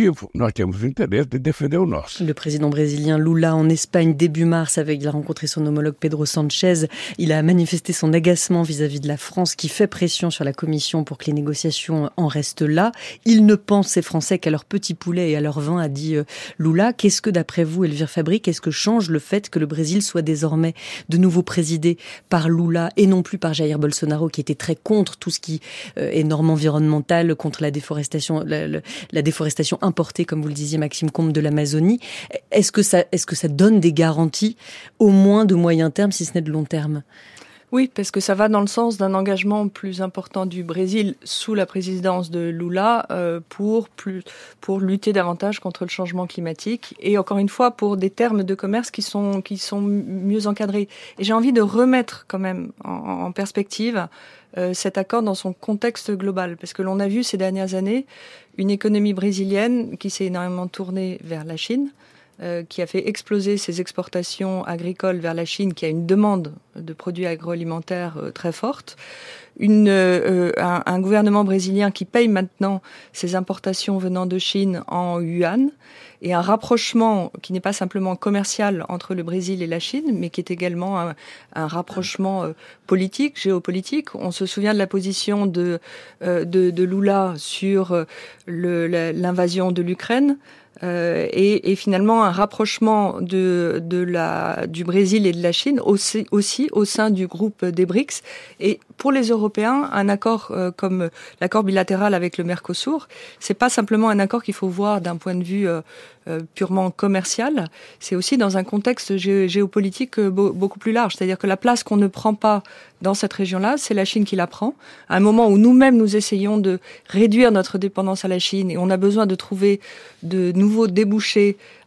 Le président brésilien Lula en Espagne début mars, avec, il a rencontré son homologue Pedro Sanchez. Il a manifesté son agacement vis-à-vis de la France qui fait pression sur la Commission pour que les négociations en restent là. Ils ne pensent, ces Français, qu'à leur petit poulet et à leur vin, a dit euh, Lula. Qu'est-ce que, d'après vous, Elvire Fabry, qu'est-ce que change le fait que le Brésil soit désormais de nouveau présidé par Lula et non plus par Jair Bolsonaro, qui était très contre tout ce qui euh, est normes environnementales, contre la déforestation, la, la, la déforestation importée, comme vous le disiez, Maxime Combe, de l'Amazonie. Est-ce que ça, est-ce que ça donne des garanties, au moins de moyen terme, si ce n'est de long terme ? Oui, parce que ça va dans le sens d'un engagement plus important du Brésil sous la présidence de Lula euh, pour, plus, pour lutter davantage contre le changement climatique et encore une fois pour des termes de commerce qui sont, qui sont mieux encadrés. Et j'ai envie de remettre quand même en, en perspective euh, cet accord dans son contexte global, parce que l'on a vu ces dernières années une économie brésilienne qui s'est énormément tournée vers la Chine, Euh, qui a fait exploser ses exportations agricoles vers la Chine, qui a une demande de produits agroalimentaires euh, très forte. Une, euh, un, un gouvernement brésilien qui paye maintenant ses importations venant de Chine en yuan, et un rapprochement qui n'est pas simplement commercial entre le Brésil et la Chine, mais qui est également un, un rapprochement euh, politique, géopolitique. On se souvient de la position de, euh, de, de Lula sur euh, le, la, l'invasion de l'Ukraine, Euh, et, et finalement un rapprochement de, de la, du Brésil et de la Chine aussi, aussi au sein du groupe des BRICS. Et pour les Européens, un accord euh, comme l'accord bilatéral avec le Mercosur, c'est pas simplement un accord qu'il faut voir d'un point de vue euh, euh, purement commercial, c'est aussi dans un contexte gé- géopolitique euh, be- beaucoup plus large. C'est-à-dire que la place qu'on ne prend pas dans cette région-là, c'est la Chine qui la prend. À un moment où nous-mêmes nous essayons de réduire notre dépendance à la Chine et on a besoin de trouver de nouveaux débouchés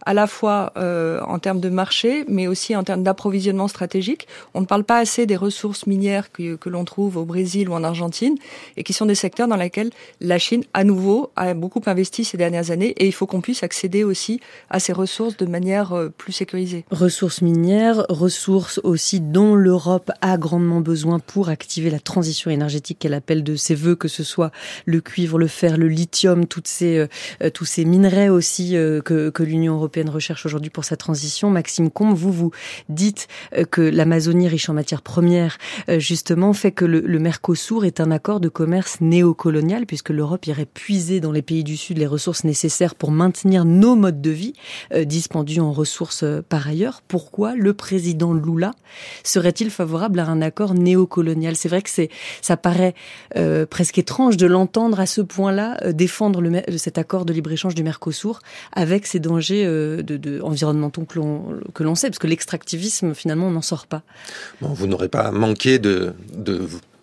à la fois euh, en termes de marché, mais aussi en termes d'approvisionnement stratégique. On ne parle pas assez des ressources minières que, que l'on trouve au Brésil ou en Argentine, et qui sont des secteurs dans lesquels la Chine, à nouveau, a beaucoup investi ces dernières années, et il faut qu'on puisse accéder aussi à ces ressources de manière euh, plus sécurisée. Ressources minières, ressources aussi dont l'Europe a grandement besoin pour activer la transition énergétique qu'elle appelle de ses voeux, que ce soit le cuivre, le fer, le lithium, toutes ces, euh, tous ces minerais aussi euh, que, que l'Union européenne recherche aujourd'hui pour sa transition. Maxime Combes, vous, vous dites euh, que l'Amazonie riche en matières premières, euh, justement, fait que le, le Mercosur est un accord de commerce néocolonial, puisque l'Europe irait puiser dans les pays du Sud les ressources nécessaires pour maintenir nos modes de vie, euh, dispendieux en ressources euh, par ailleurs. Pourquoi le président Lula serait-il favorable à un accord néocolonial? C'est vrai que c'est, ça paraît euh, presque étrange de l'entendre à ce point-là euh, défendre le, cet accord de libre-échange du Mercosur avec ces dangers euh, de, de, environnementaux que l'on, que l'on sait, parce que l'extractivisme, finalement, on n'en sort pas. Bon, vous n'aurez pas manqué de, de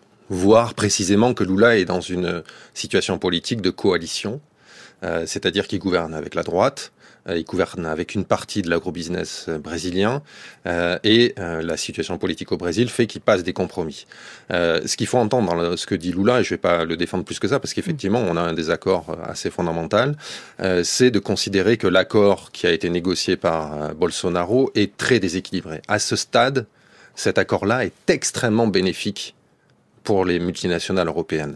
voir précisément que Lula est dans une situation politique de coalition, euh, c'est-à-dire qu'il gouverne avec la droite, il gouverne avec une partie de l'agrobusiness brésilien euh, et euh, la situation politique au Brésil fait qu'il passe des compromis. Euh, ce qu'il faut entendre dans ce que dit Lula, et je ne vais pas le défendre plus que ça, parce qu'effectivement on a un désaccord assez fondamental, euh, c'est de considérer que l'accord qui a été négocié par euh, Bolsonaro est très déséquilibré. À ce stade, cet accord-là est extrêmement bénéfique pour les multinationales européennes.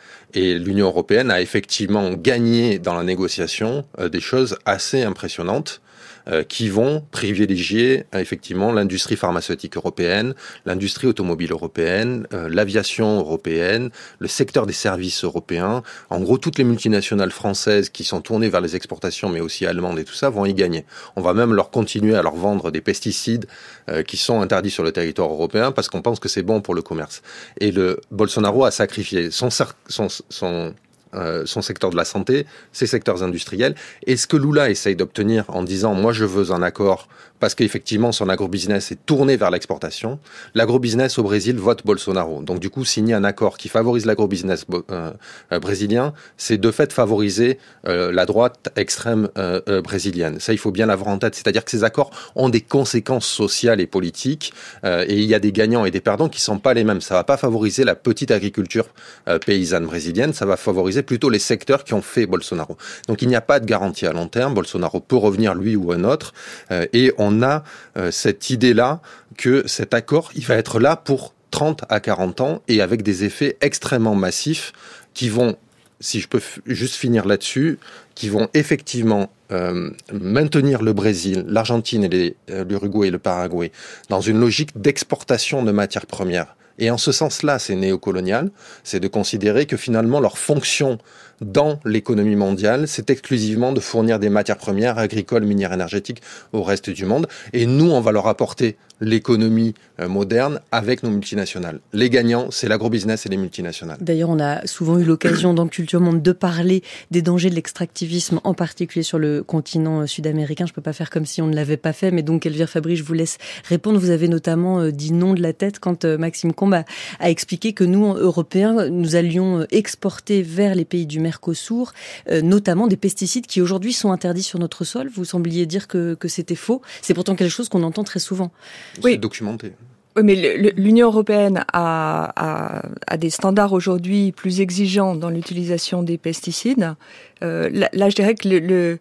Et l'Union européenne a effectivement gagné dans la négociation euh, des choses assez impressionnantes euh, qui vont privilégier euh, effectivement l'industrie pharmaceutique européenne, l'industrie automobile européenne, euh, l'aviation européenne, le secteur des services européens. En gros, toutes les multinationales françaises qui sont tournées vers les exportations, mais aussi allemandes et tout ça, vont y gagner. On va même leur continuer à leur vendre des pesticides euh, qui sont interdits sur le territoire européen parce qu'on pense que c'est bon pour le commerce. Et le Bolsonaro a sacrifié son, son, son, euh, son secteur de la santé, ses secteurs industriels. Et ce que Lula essaye d'obtenir en disant « moi je veux un accord » parce qu'effectivement son agrobusiness est tourné vers l'exportation, l'agrobusiness au Brésil vote Bolsonaro. Donc du coup, signer un accord qui favorise l'agrobusiness euh, euh, brésilien, c'est de fait favoriser euh, la droite extrême euh, euh, brésilienne. Ça, il faut bien l'avoir en tête. C'est-à-dire que ces accords ont des conséquences sociales et politiques euh, et il y a des gagnants et des perdants qui ne sont pas les mêmes. Ça ne va pas favoriser la petite agriculture euh, paysanne brésilienne, ça va favoriser plutôt les secteurs qui ont fait Bolsonaro. Donc il n'y a pas de garantie à long terme. Bolsonaro peut revenir, lui ou un autre, euh, et on on a euh, cette idée-là que cet accord, il va être là pour trente à quarante ans et avec des effets extrêmement massifs qui vont, si je peux f- juste finir là-dessus, qui vont effectivement euh, maintenir le Brésil, l'Argentine, et les, euh, l'Uruguay et le Paraguay dans une logique d'exportation de matières premières. Et en ce sens-là, c'est néocolonial, c'est de considérer que finalement leur fonction dans l'économie mondiale, c'est exclusivement de fournir des matières premières agricoles, minières, énergétiques au reste du monde. Et nous, on va leur apporter l'économie euh, moderne avec nos multinationales. Les gagnants, c'est l'agrobusiness et les multinationales. D'ailleurs, on a souvent eu l'occasion dans Culture Monde de parler des dangers de l'extractivisme, en particulier sur le continent sud-américain. Je ne peux pas faire comme si on ne l'avait pas fait, mais donc Elvire Fabry, je vous laisse répondre. Vous avez notamment euh, dit non de la tête quand euh, Maxime Combes a, a expliqué que nous, Européens, nous allions exporter vers les pays du Mercosur, euh, notamment des pesticides qui aujourd'hui sont interdits sur notre sol. Vous sembliez dire que, que c'était faux. C'est pourtant quelque chose qu'on entend très souvent. C'est oui. documenté. Oui, mais le, l'Union européenne a, a, a des standards aujourd'hui plus exigeants dans l'utilisation des pesticides. Euh, là, là, je dirais que le, le,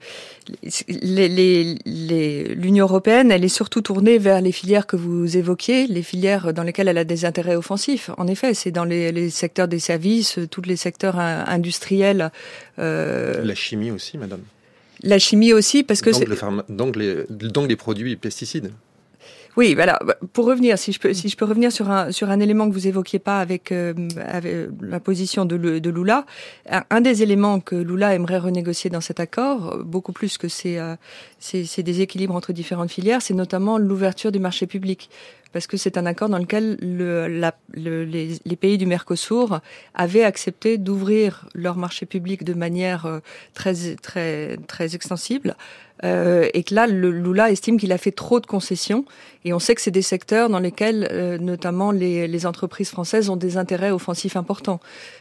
les, les, les, l'Union européenne, elle est surtout tournée vers les filières que vous évoquiez, les filières dans lesquelles elle a des intérêts offensifs. En effet, c'est dans les, les secteurs des services, tous les secteurs industriels. Euh... La chimie aussi, madame. La chimie aussi, parce que donc c'est... Le pharma... donc, les... donc les produits pesticides. Oui, voilà. Pour revenir, si je peux, si je peux revenir sur un sur un élément que vous évoquiez pas avec, euh, avec la position de, le, de Lula, un, un des éléments que Lula aimerait renégocier dans cet accord, beaucoup plus que ces, euh, ces, ces déséquilibres entre différentes filières, c'est notamment l'ouverture du marché public. Parce que c'est un accord dans lequel le, la, le, les, les pays du Mercosur avaient accepté d'ouvrir leur marché public de manière très très très extensible, euh, et que là, le Lula estime qu'il a fait trop de concessions. Et on sait que c'est des secteurs dans lesquels, euh, notamment les, les entreprises françaises, ont des intérêts offensifs importants.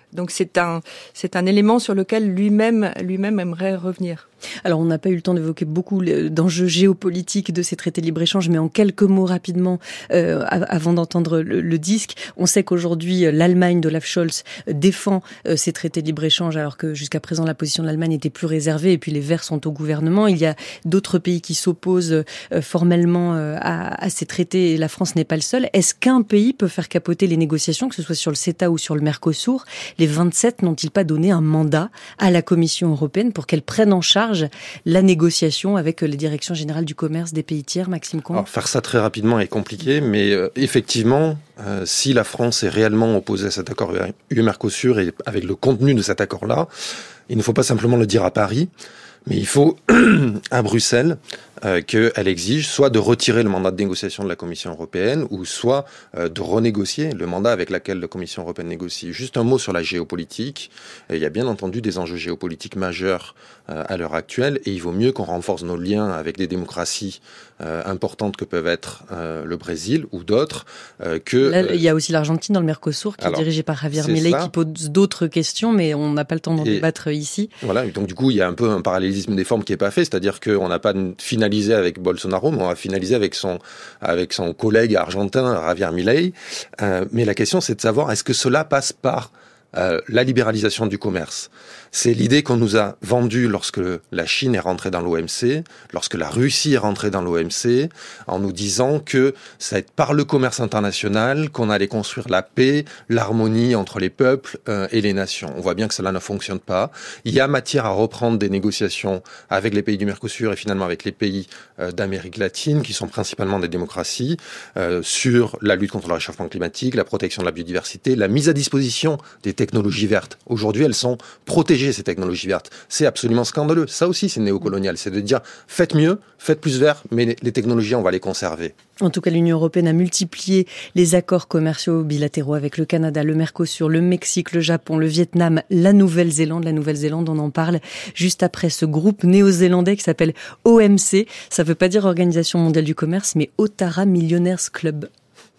Donc c'est un, c'est un élément sur lequel lui-même, lui-même aimerait revenir. Alors, on n'a pas eu le temps d'évoquer beaucoup d'enjeux géopolitiques de ces traités de libre-échange, mais en quelques mots rapidement, euh, avant d'entendre le, le disque, on sait qu'aujourd'hui, l'Allemagne d'Olaf Scholz défend euh, ces traités de libre-échange, alors que jusqu'à présent, la position de l'Allemagne était plus réservée, et puis les Verts sont au gouvernement. Il y a d'autres pays qui s'opposent euh, formellement euh, à, à ces traités, et la France n'est pas le seul. Est-ce qu'un pays peut faire capoter les négociations, que ce soit sur le CETA ou sur le Mercosur? Les vingt-sept n'ont-ils pas donné un mandat à la Commission européenne pour qu'elle prenne en charge la négociation avec les directions générales du commerce des pays tiers, Maxime Combe? Alors, faire ça très rapidement est compliqué, mais euh, effectivement, euh, si la France est réellement opposée à cet accord U E Mercosur et avec le contenu de cet accord-là, il ne faut pas simplement le dire à Paris, mais il faut à Bruxelles euh, qu'elle exige soit de retirer le mandat de négociation de la Commission européenne ou soit euh, de renégocier le mandat avec lequel la Commission européenne négocie. Juste un mot sur la géopolitique. Il y a bien entendu des enjeux géopolitiques majeurs euh, à l'heure actuelle et il vaut mieux qu'on renforce nos liens avec des démocraties euh, importantes que peuvent être euh, le Brésil ou d'autres euh, que... Là, euh, il y a aussi l'Argentine dans le Mercosur qui alors, est dirigée par Javier Milei qui pose d'autres questions mais on n'a pas le temps d'en et, débattre ici. Voilà, donc du coup il y a un peu un parallélisme des formes qui n'est pas fait, c'est-à-dire qu'on n'a pas finalisé avec Bolsonaro, mais on a finalisé avec son, avec son collègue argentin, Javier Milei. Euh, mais la question, c'est de savoir, est-ce que cela passe par euh, la libéralisation du commerce? C'est l'idée qu'on nous a vendue lorsque la Chine est rentrée dans l'O M C, lorsque la Russie est rentrée dans l'O M C, en nous disant que ça va être par le commerce international qu'on allait construire la paix, l'harmonie entre les peuples euh, et les nations. On voit bien que cela ne fonctionne pas. Il y a matière à reprendre des négociations avec les pays du Mercosur et finalement avec les pays euh, d'Amérique latine, qui sont principalement des démocraties, euh, sur la lutte contre le réchauffement climatique, la protection de la biodiversité, la mise à disposition des technologies vertes. Aujourd'hui, elles sont protégées, ces technologies vertes. C'est absolument scandaleux. Ça aussi, c'est néocolonial. C'est de dire, faites mieux, faites plus vert, mais les technologies, on va les conserver. En tout cas, l'Union européenne a multiplié les accords commerciaux bilatéraux avec le Canada, le Mercosur, le Mexique, le Japon, le Vietnam, la Nouvelle-Zélande. La Nouvelle-Zélande, on en parle juste après ce groupe néo-zélandais qui s'appelle O M C. Ça ne veut pas dire Organisation mondiale du commerce, mais Otara Millionaires Club.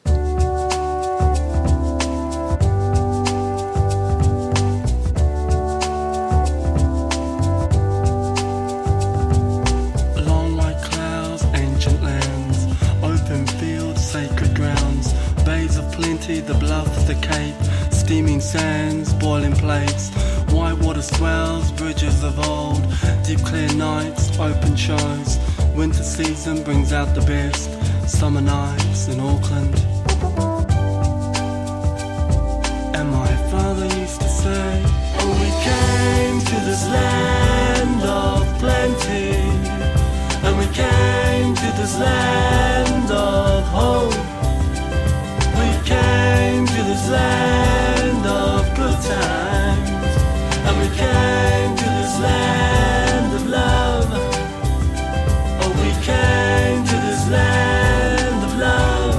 The bluff, the cape, steaming sands, boiling plates, white water swells, bridges of old, deep clear nights, open shows. Winter season brings out the best, summer nights in Auckland. And my father used to say, oh, we came to this land of plenty, and we came to this land of hope. Came to this land of good times, and we came to this land of love. Oh, we came to this land of love.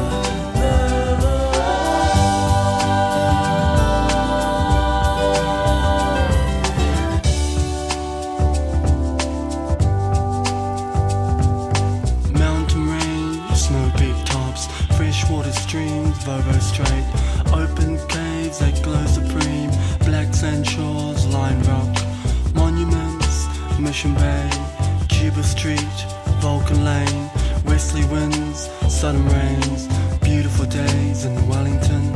Mountain range, snow-peaked tops, freshwater streams, Vovo Strait, open caves that glow supreme, black sand shores, line rock, monuments, Mission Bay, Cuba Street, Vulcan Lane, westerly winds, sudden rains, beautiful days in Wellington.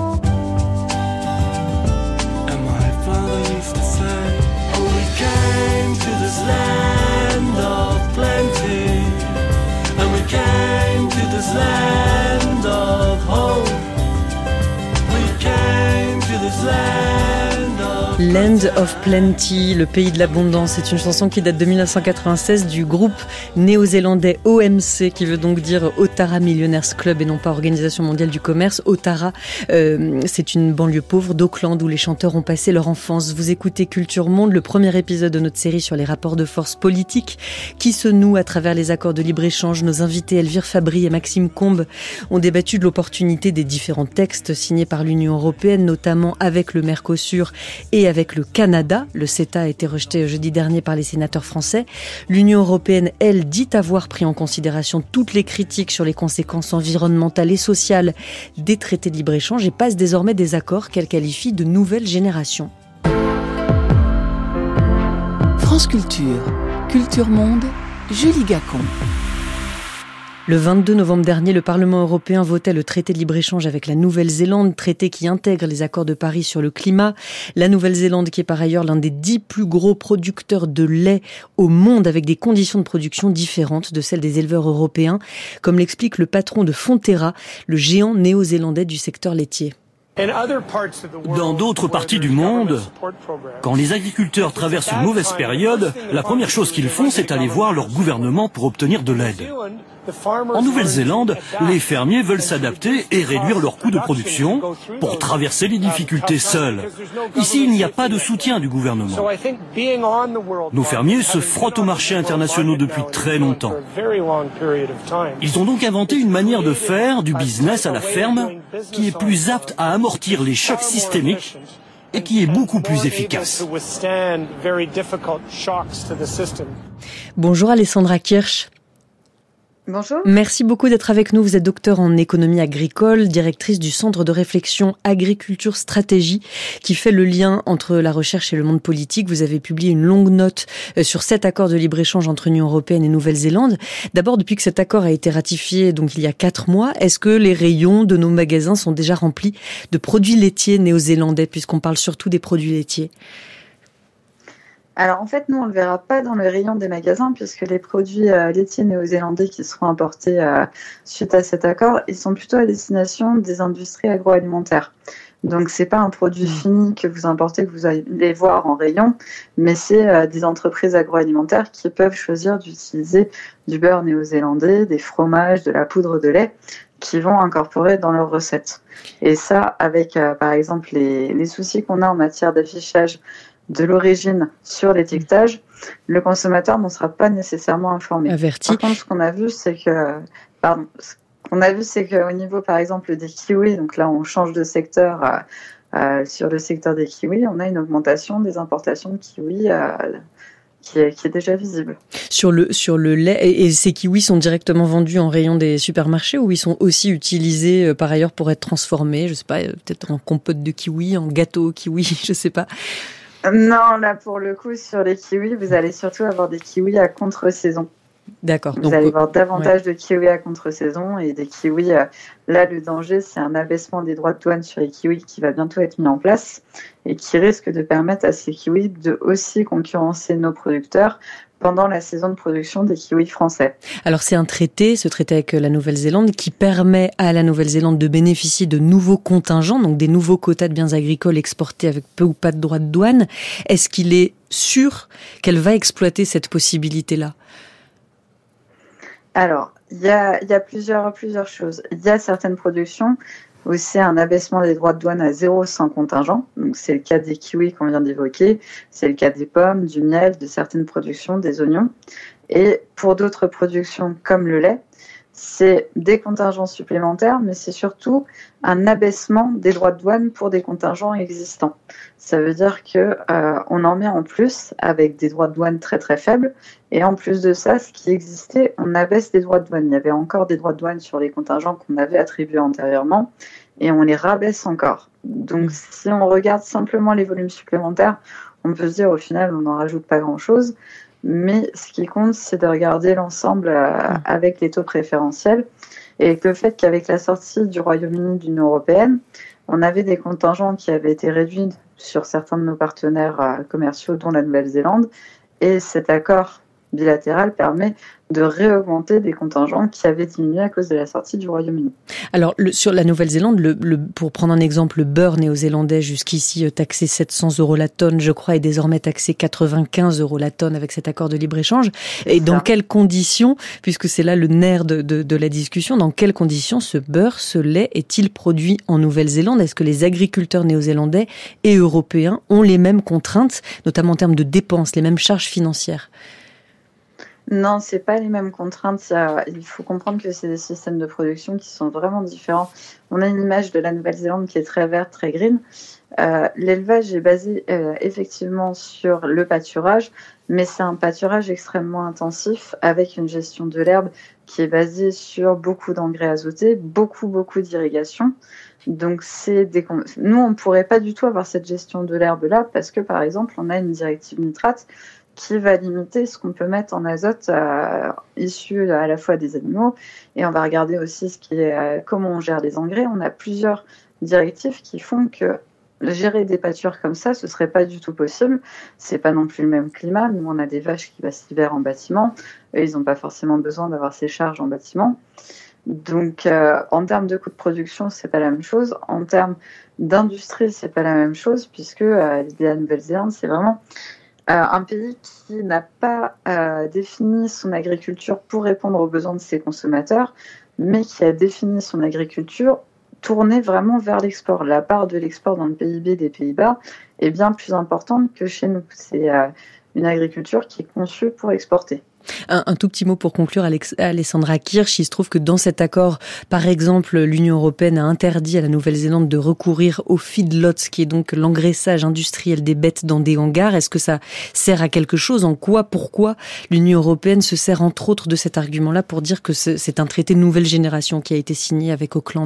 And my father used to say, oh, we came to this land of plenty, and we came to this land of hope. We came to this land of Land of Plenty, le pays de l'abondance, c'est une chanson qui date de dix-neuf cent quatre-vingt-seize du groupe néo-zélandais O M C, qui veut donc dire Otara Millionaires Club et non pas Organisation mondiale du commerce. Otara, euh, c'est une banlieue pauvre d'Auckland où les chanteurs ont passé leur enfance. Vous écoutez Culture Monde, le premier épisode de notre série sur les rapports de force politiques qui se nouent à travers les accords de libre-échange. Nos invités Elvire Fabry et Maxime Combe ont débattu de l'opportunité des différents textes signés par l'Union européenne, notamment avec le Mercosur et et avec le Canada. Le CETA a été rejeté jeudi dernier par les sénateurs français. L'Union européenne, elle, dit avoir pris en considération toutes les critiques sur les conséquences environnementales et sociales des traités de libre-échange et passe désormais des accords qu'elle qualifie de nouvelle génération. France Culture, Culture Monde, Julie Gacon. Le vingt-deux novembre dernier, le Parlement européen votait le traité de libre-échange avec la Nouvelle-Zélande, traité qui intègre les accords de Paris sur le climat. La Nouvelle-Zélande, qui est par ailleurs l'un des dix plus gros producteurs de lait au monde, avec des conditions de production différentes de celles des éleveurs européens, comme l'explique le patron de Fonterra, le géant néo-zélandais du secteur laitier. Dans d'autres parties du monde, quand les agriculteurs traversent une mauvaise période, la première chose qu'ils font, c'est aller voir leur gouvernement pour obtenir de l'aide. En Nouvelle-Zélande, les fermiers veulent s'adapter et réduire leurs coûts de production pour traverser les difficultés seuls. Ici, il n'y a pas de soutien du gouvernement. Nos fermiers se frottent aux marchés internationaux depuis très longtemps. Ils ont donc inventé une manière de faire du business à la ferme qui est plus apte à amortir les chocs systémiques et qui est beaucoup plus efficace. Bonjour Alessandra Kirsch. Bonjour. Merci beaucoup d'être avec nous. Vous êtes docteur en économie agricole, directrice du Centre de réflexion Agriculture Stratégie, qui fait le lien entre la recherche et le monde politique. Vous avez publié une longue note sur cet accord de libre-échange entre Union européenne et Nouvelle-Zélande. D'abord, depuis que cet accord a été ratifié, donc il y a quatre mois, est-ce que les rayons de nos magasins sont déjà remplis de produits laitiers néo-zélandais, puisqu'on parle surtout des produits laitiers ? Alors en fait, nous, on ne le verra pas dans le rayon des magasins puisque les produits euh, laitiers néo-zélandais qui seront importés euh, suite à cet accord, ils sont plutôt à destination des industries agroalimentaires. Donc c'est pas un produit fini que vous importez, que vous allez voir en rayon, mais c'est euh, des entreprises agroalimentaires qui peuvent choisir d'utiliser du beurre néo-zélandais, des fromages, de la poudre de lait qui vont incorporer dans leurs recettes. Et ça, avec euh, par exemple les, les soucis qu'on a en matière d'affichage de l'origine sur l'étiquetage, le consommateur n'en sera pas nécessairement informé. Averti. Par contre, ce qu'on a vu, c'est que, pardon, ce qu'on a vu, c'est qu'au niveau, par exemple, des kiwis, donc là, on change de secteur, euh, euh, sur le secteur des kiwis, on a une augmentation des importations de kiwis euh, qui, est, qui est déjà visible. Sur le, sur le lait, et, et ces kiwis sont directement vendus en rayon des supermarchés ou ils sont aussi utilisés euh, par ailleurs pour être transformés, je sais pas, euh, peut-être en compote de kiwi, en gâteau au kiwi, je sais pas. Non, là, pour le coup, sur les kiwis, vous allez surtout avoir des kiwis à contre-saison. D'accord. Vous donc, allez avoir davantage ouais. de kiwis à contre-saison et des kiwis... Euh, là, le danger, c'est un abaissement des droits de douane sur les kiwis qui va bientôt être mis en place et qui risque de permettre à ces kiwis de aussi concurrencer nos producteurs pendant la saison de production des kiwis français. Alors c'est un traité, ce traité avec la Nouvelle-Zélande, qui permet à la Nouvelle-Zélande de bénéficier de nouveaux contingents, donc des nouveaux quotas de biens agricoles exportés avec peu ou pas de droits de douane. Est-ce qu'il est sûr qu'elle va exploiter cette possibilité-là ? Alors, il y a, y a plusieurs, plusieurs choses. Il y a certaines productions où c'est un abaissement des droits de douane à zéro sans contingent. Donc, c'est le cas des kiwis qu'on vient d'évoquer. C'est le cas des pommes, du miel, de certaines productions, des oignons. Et pour d'autres productions comme le lait, c'est des contingents supplémentaires, mais c'est surtout un abaissement des droits de douane pour des contingents existants. Ça veut dire que euh, on en met en plus avec des droits de douane très très faibles, et en plus de ça, ce qui existait, on abaisse des droits de douane. Il y avait encore des droits de douane sur les contingents qu'on avait attribués antérieurement, et on les rabaisse encore. Donc si on regarde simplement les volumes supplémentaires, on peut se dire au final on n'en rajoute pas grand-chose. Mais ce qui compte, c'est de regarder l'ensemble euh, avec les taux préférentiels. Et le fait qu'avec la sortie du Royaume-Uni de l'Union européenne, on avait des contingents qui avaient été réduits sur certains de nos partenaires euh, commerciaux, dont la Nouvelle-Zélande. Et cet accord bilatéral permet de réaugmenter des contingents qui avaient diminué à cause de la sortie du Royaume-Uni. Alors, le, sur la Nouvelle-Zélande, le, le, pour prendre un exemple, le beurre néo-zélandais, jusqu'ici taxé sept cents euros la tonne, je crois, est désormais taxé quatre-vingt-quinze euros la tonne avec cet accord de libre-échange. Et dans quelles conditions, puisque c'est là le nerf de, de, de la discussion, dans quelles conditions ce beurre, ce lait est-il produit en Nouvelle-Zélande ? Est-ce que les agriculteurs néo-zélandais et européens ont les mêmes contraintes, notamment en termes de dépenses, les mêmes charges financières ? Non, c'est pas les mêmes contraintes. Il faut comprendre que c'est des systèmes de production qui sont vraiment différents. On a une image de la Nouvelle-Zélande qui est très verte, très green. Euh, l'élevage est basé euh, effectivement sur le pâturage, mais c'est un pâturage extrêmement intensif avec une gestion de l'herbe qui est basée sur beaucoup d'engrais azotés, beaucoup, beaucoup d'irrigation. Donc, c'est des... nous, on ne pourrait pas du tout avoir cette gestion de l'herbe-là parce que, par exemple, on a une directive nitrate qui va limiter ce qu'on peut mettre en azote euh, issu à la fois des animaux, et on va regarder aussi ce qui est, euh, comment on gère les engrais. On a plusieurs directives qui font que gérer des pâtures comme ça, ce serait pas du tout possible. C'est pas non plus le même climat. Nous, on a des vaches qui passent l'hiver en bâtiment. Eux, ils n'ont pas forcément besoin d'avoir ces charges en bâtiment. Donc, euh, en termes de coûts de production, c'est pas la même chose. En termes d'industrie, c'est pas la même chose, puisque euh, la Nouvelle-Zélande, c'est vraiment euh, un pays qui n'a pas euh, défini son agriculture pour répondre aux besoins de ses consommateurs, mais qui a défini son agriculture tournée vraiment vers l'export. La part de l'export dans le P I B des Pays-Bas est bien plus importante que chez nous. C'est euh, une agriculture qui est conçue pour exporter. Un, un tout petit mot pour conclure, Alex, Alessandra Kirsch. Il se trouve que dans cet accord, par exemple, l'Union européenne a interdit à la Nouvelle-Zélande de recourir au feedlots, qui est donc l'engraissage industriel des bêtes dans des hangars. Est-ce que ça sert à quelque chose ? En quoi, pourquoi l'Union européenne se sert entre autres de cet argument-là pour dire que c'est un traité de nouvelle génération qui a été signé avec Auckland ?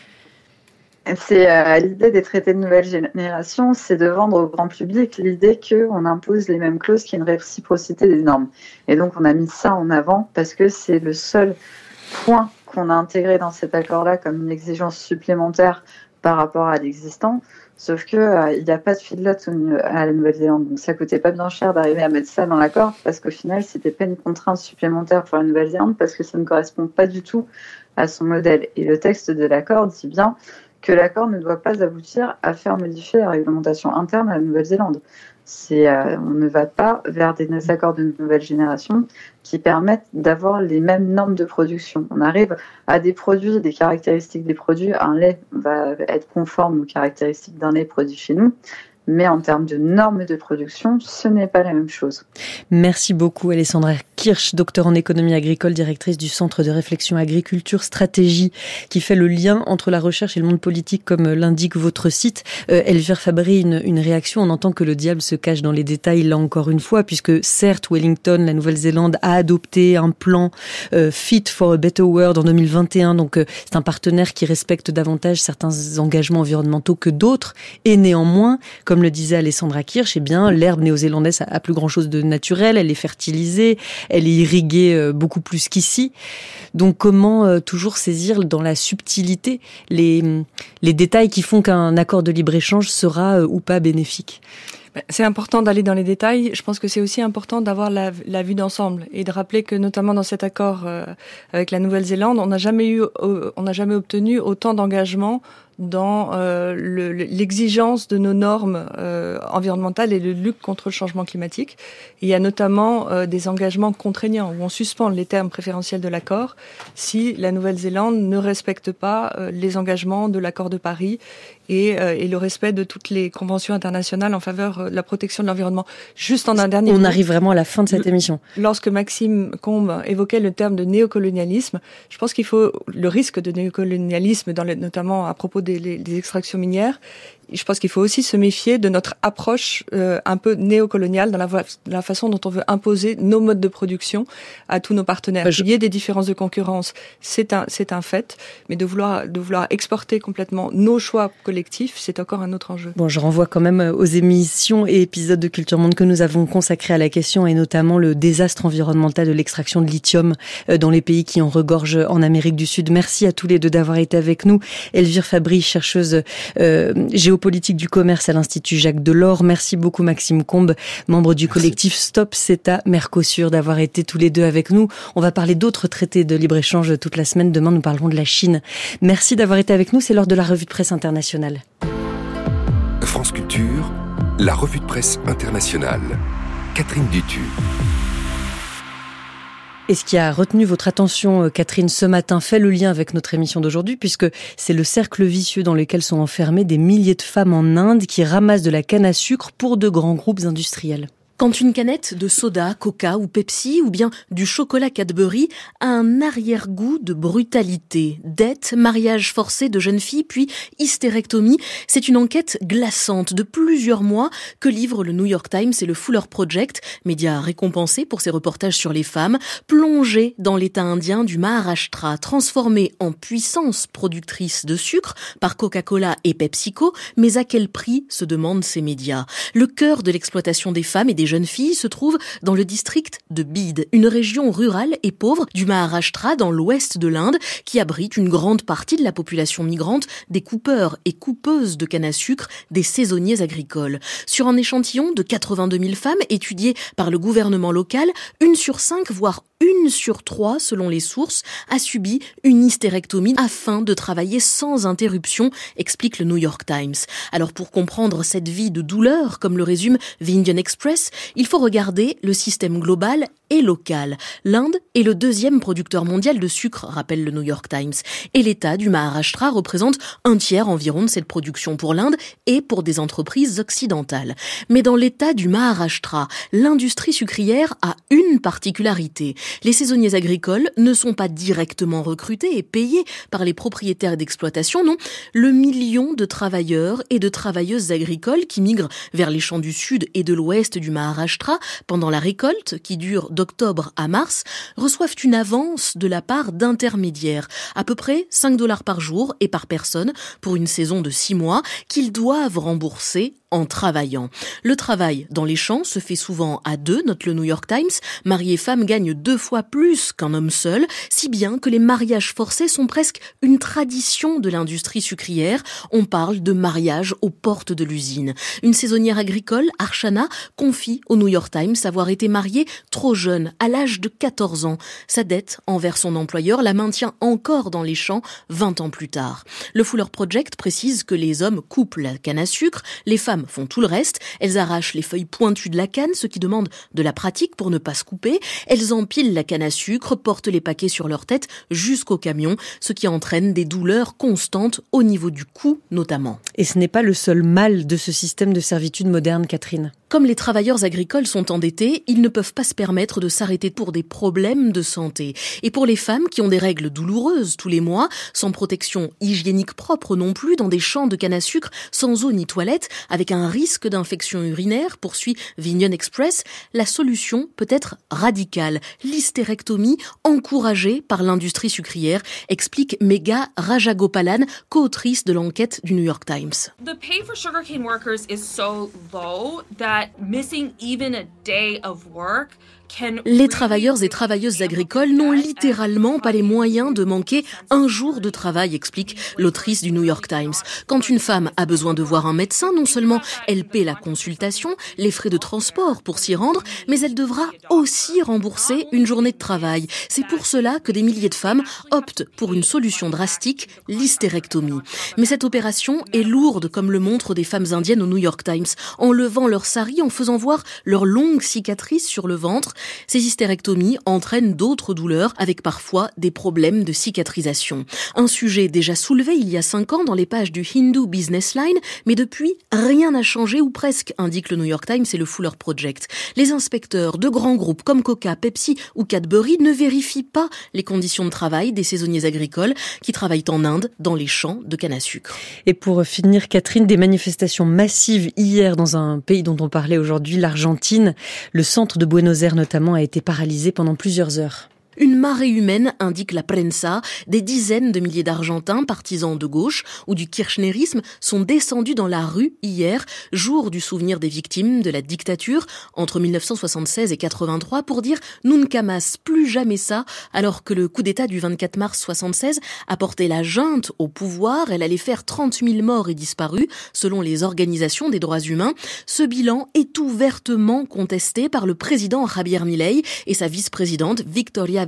C'est euh, l'idée des traités de nouvelle génération, c'est de vendre au grand public l'idée qu'on impose les mêmes clauses, qu'il y a une réciprocité des normes. Et donc on a mis ça en avant parce que c'est le seul point qu'on a intégré dans cet accord-là comme une exigence supplémentaire par rapport à l'existant. Sauf que euh, il n'y a pas de feedlot à la Nouvelle-Zélande, donc ça coûtait pas bien cher d'arriver à mettre ça dans l'accord parce qu'au final c'était pas une contrainte supplémentaire pour la Nouvelle-Zélande parce que ça ne correspond pas du tout à son modèle. Et le texte de l'accord dit bien que l'accord ne doit pas aboutir à faire modifier la réglementation interne à la Nouvelle-Zélande. C'est, euh, on ne va pas vers des accords de nouvelle génération qui permettent d'avoir les mêmes normes de production. On arrive à des produits, des caractéristiques des produits. Un lait va être conforme aux caractéristiques d'un lait produit chez nous. Mais en termes de normes de production, ce n'est pas la même chose. Merci beaucoup Alessandra Kirsch, docteur en économie agricole, directrice du Centre de réflexion agriculture stratégie, qui fait le lien entre la recherche et le monde politique, comme l'indique votre site. Euh, Elvire Fabry, une, une réaction. On entend que le diable se cache dans les détails, là encore une fois, puisque certes, Wellington, la Nouvelle-Zélande, a adopté un plan euh, Fit for a Better World en deux mille vingt et un. Donc, euh, c'est un partenaire qui respecte davantage certains engagements environnementaux que d'autres. Et néanmoins, comme le disait Alessandra Kirsch, eh bien, l'herbe néo-zélandaise a plus grand-chose de naturel. Elle est fertilisée, elle est irriguée beaucoup plus qu'ici. Donc, comment euh, toujours saisir dans la subtilité les, les détails qui font qu'un accord de libre-échange sera euh, ou pas bénéfique ? C'est important d'aller dans les détails. Je pense que c'est aussi important d'avoir la, la vue d'ensemble et de rappeler que, notamment dans cet accord euh, avec la Nouvelle-Zélande, on n'a jamais eu, euh, on n'a jamais obtenu autant d'engagement dans euh, le, l'exigence de nos normes euh, environnementales et de lutte contre le changement climatique. Il y a notamment euh, des engagements contraignants où on suspend les termes préférentiels de l'accord si la Nouvelle-Zélande ne respecte pas euh, les engagements de l'accord de Paris et, euh, et le respect de toutes les conventions internationales en faveur de la protection de l'environnement. Juste en un dernier On mot, arrive vraiment à la fin de cette émission. Lorsque Maxime Combe évoquait le terme de néocolonialisme, je pense qu'il faut le risque de néocolonialisme, dans le, notamment à propos des, les, des extractions minières. Je pense qu'il faut aussi se méfier de notre approche euh, un peu néocoloniale dans la, la façon dont on veut imposer nos modes de production à tous nos partenaires. Bah, je... Il y a des différences de concurrence, c'est un, c'est un fait, mais de vouloir, de vouloir exporter complètement nos choix collectifs, c'est encore un autre enjeu. Bon, je renvoie quand même aux émissions et épisodes de Culture Monde que nous avons consacrés à la question, et notamment le désastre environnemental de l'extraction de lithium dans les pays qui en regorgent en Amérique du Sud. Merci à tous les deux d'avoir été avec nous. Elvire Fabry, chercheuse euh, géopolitique politique du commerce à l'Institut Jacques Delors. Merci beaucoup Maxime Combe, membre du collectif Stop CETA Mercosur, d'avoir été tous les deux avec nous. On va parler d'autres traités de libre-échange toute la semaine. Demain, nous parlerons de la Chine. Merci d'avoir été avec nous. C'est l'heure de la revue de presse internationale. France Culture, la revue de presse internationale. Catherine Dutu. Et ce qui a retenu votre attention, Catherine, ce matin, fait le lien avec notre émission d'aujourd'hui, puisque c'est le cercle vicieux dans lequel sont enfermées des milliers de femmes en Inde qui ramassent de la canne à sucre pour de grands groupes industriels. Quand une canette de soda, Coca ou Pepsi ou bien du chocolat Cadbury a un arrière-goût de brutalité, dette, mariage forcé de jeunes filles puis hystérectomie, c'est une enquête glaçante de plusieurs mois que livrent le New York Times et le Fuller Project, médias récompensés pour ses reportages sur les femmes, plongés dans l'état indien du Maharashtra, transformé en puissance productrice de sucre par Coca-Cola et PepsiCo, mais à quel prix, se demandent ces médias. Le cœur de l'exploitation des femmes et des jeunes filles se trouve dans le district de Bid, une région rurale et pauvre du Maharashtra dans l'ouest de l'Inde qui abrite une grande partie de la population migrante des coupeurs et coupeuses de canne à sucre, des saisonniers agricoles. Sur un échantillon de quatre-vingt-deux mille femmes étudiées par le gouvernement local, une sur cinq, voire une sur trois, selon les sources, a subi une hystérectomie afin de travailler sans interruption, explique le New York Times. Alors pour comprendre cette vie de douleur, comme le résume The Indian Express, il faut regarder le système global et local. L'Inde est le deuxième producteur mondial de sucre, rappelle le New York Times. Et l'État du Maharashtra représente un tiers environ de cette production pour l'Inde et pour des entreprises occidentales. Mais dans l'État du Maharashtra, l'industrie sucrière a une particularité. Les saisonniers agricoles ne sont pas directement recrutés et payés par les propriétaires d'exploitation, non. Le million de travailleurs et de travailleuses agricoles qui migrent vers les champs du sud et de l'ouest du Maharashtra pendant la récolte, qui dure d'octobre à mars, reçoivent une avance de la part d'intermédiaires, à peu près cinq dollars par jour et par personne pour une saison de six mois, qu'ils doivent rembourser en travaillant. Le travail dans les champs se fait souvent à deux, note le New York Times. Mari et femme gagnent deux fois plus qu'un homme seul, si bien que les mariages forcés sont presque une tradition de l'industrie sucrière. On parle de mariage aux portes de l'usine. Une saisonnière agricole, Archana, confie au New York Times avoir été mariée trop jeune, à l'âge de quatorze ans. Sa dette envers son employeur la maintient encore dans les champs vingt ans plus tard. Le Fuller Project précise que les hommes coupent la canne à sucre, les femmes font tout le reste. Elles arrachent les feuilles pointues de la canne, ce qui demande de la pratique pour ne pas se couper. Elles empilent la canne à sucre, portent les paquets sur leur tête jusqu'au camion, ce qui entraîne des douleurs constantes au niveau du cou notamment. Et ce n'est pas le seul mal de ce système de servitude moderne, Catherine. Comme les travailleurs agricoles sont endettés, ils ne peuvent pas se permettre de s'arrêter pour des problèmes de santé. Et pour les femmes qui ont des règles douloureuses tous les mois, sans protection hygiénique propre non plus, dans des champs de canne à sucre, sans eau ni toilette, avec un risque d'infection urinaire, poursuit The Indian Express, la solution peut être radicale. L'hystérectomie encouragée par l'industrie sucrière, explique Megha Rajagopalan, co-autrice de l'enquête du New York Times. The pay for sugarcane workers is so low that missing even a day of work Les travailleurs et travailleuses agricoles n'ont littéralement pas les moyens de manquer un jour de travail, explique l'autrice du New York Times. Quand une femme a besoin de voir un médecin, non seulement elle paie la consultation, les frais de transport pour s'y rendre, mais elle devra aussi rembourser une journée de travail. C'est pour cela que des milliers de femmes optent pour une solution drastique, l'hystérectomie. Mais cette opération est lourde, comme le montrent des femmes indiennes au New York Times, en levant leur sari, en faisant voir leurs longues cicatrices sur le ventre. Ces hystérectomies entraînent d'autres douleurs, avec parfois des problèmes de cicatrisation. Un sujet déjà soulevé il y a cinq ans dans les pages du Hindu Business Line, mais depuis, rien n'a changé, ou presque, indique le New York Times et le Fuller Project. Les inspecteurs de grands groupes comme Coca, Pepsi ou Cadbury ne vérifient pas les conditions de travail des saisonniers agricoles qui travaillent en Inde dans les champs de canne à sucre. Et pour finir, Catherine, des manifestations massives hier dans un pays dont on parlait aujourd'hui, l'Argentine. Le centre de Buenos Aires notamment a été paralysé pendant plusieurs heures. Une marée humaine, indique la prensa. Des dizaines de milliers d'Argentins, partisans de gauche ou du kirchnerisme, sont descendus dans la rue hier, jour du souvenir des victimes de la dictature entre mille neuf cent soixante-seize et quatre-vingt-trois, pour dire « nunca más, plus jamais ça », alors que le coup d'État du vingt-quatre mars soixante-seize a porté la junte au pouvoir. Elle allait faire trente mille morts et disparus, selon les organisations des droits humains. Ce bilan est ouvertement contesté par le président Javier Milei et sa vice-présidente Victoria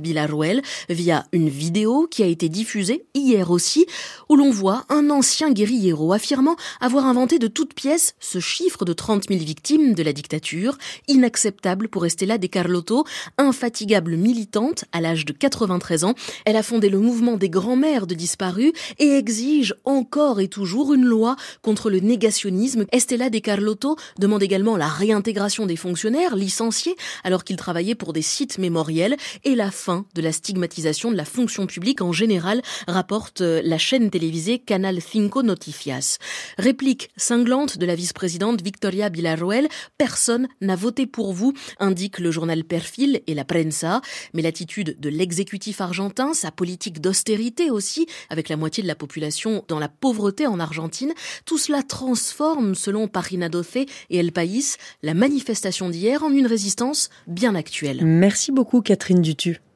Villarroel via une vidéo qui a été diffusée hier aussi, où l'on voit un ancien guérillero affirmant avoir inventé de toutes pièces ce chiffre de trente mille victimes de la dictature, inacceptable pour Estela de Carlotto, infatigable militante à l'âge de quatre-vingt-treize ans. Elle a fondé le mouvement des grands-mères de disparus et exige encore et toujours une loi contre le négationnisme. Estela de Carlotto demande également la réintégration des fonctionnaires licenciés alors qu'ils travaillaient pour des sites mémoriels et la fin de la stigmatisation de la fonction publique en général, rapporte la chaîne télévisée Canal cinq Noticias. Réplique cinglante de la vice-présidente Victoria Villarroel, personne n'a voté pour vous, indique le journal Perfil et la Prensa. Mais l'attitude de l'exécutif argentin, sa politique d'austérité aussi, avec la moitié de la population dans la pauvreté en Argentine, tout cela transforme, selon Página douze et El País, la manifestation d'hier en une résistance bien actuelle. Merci beaucoup Catherine Dutu.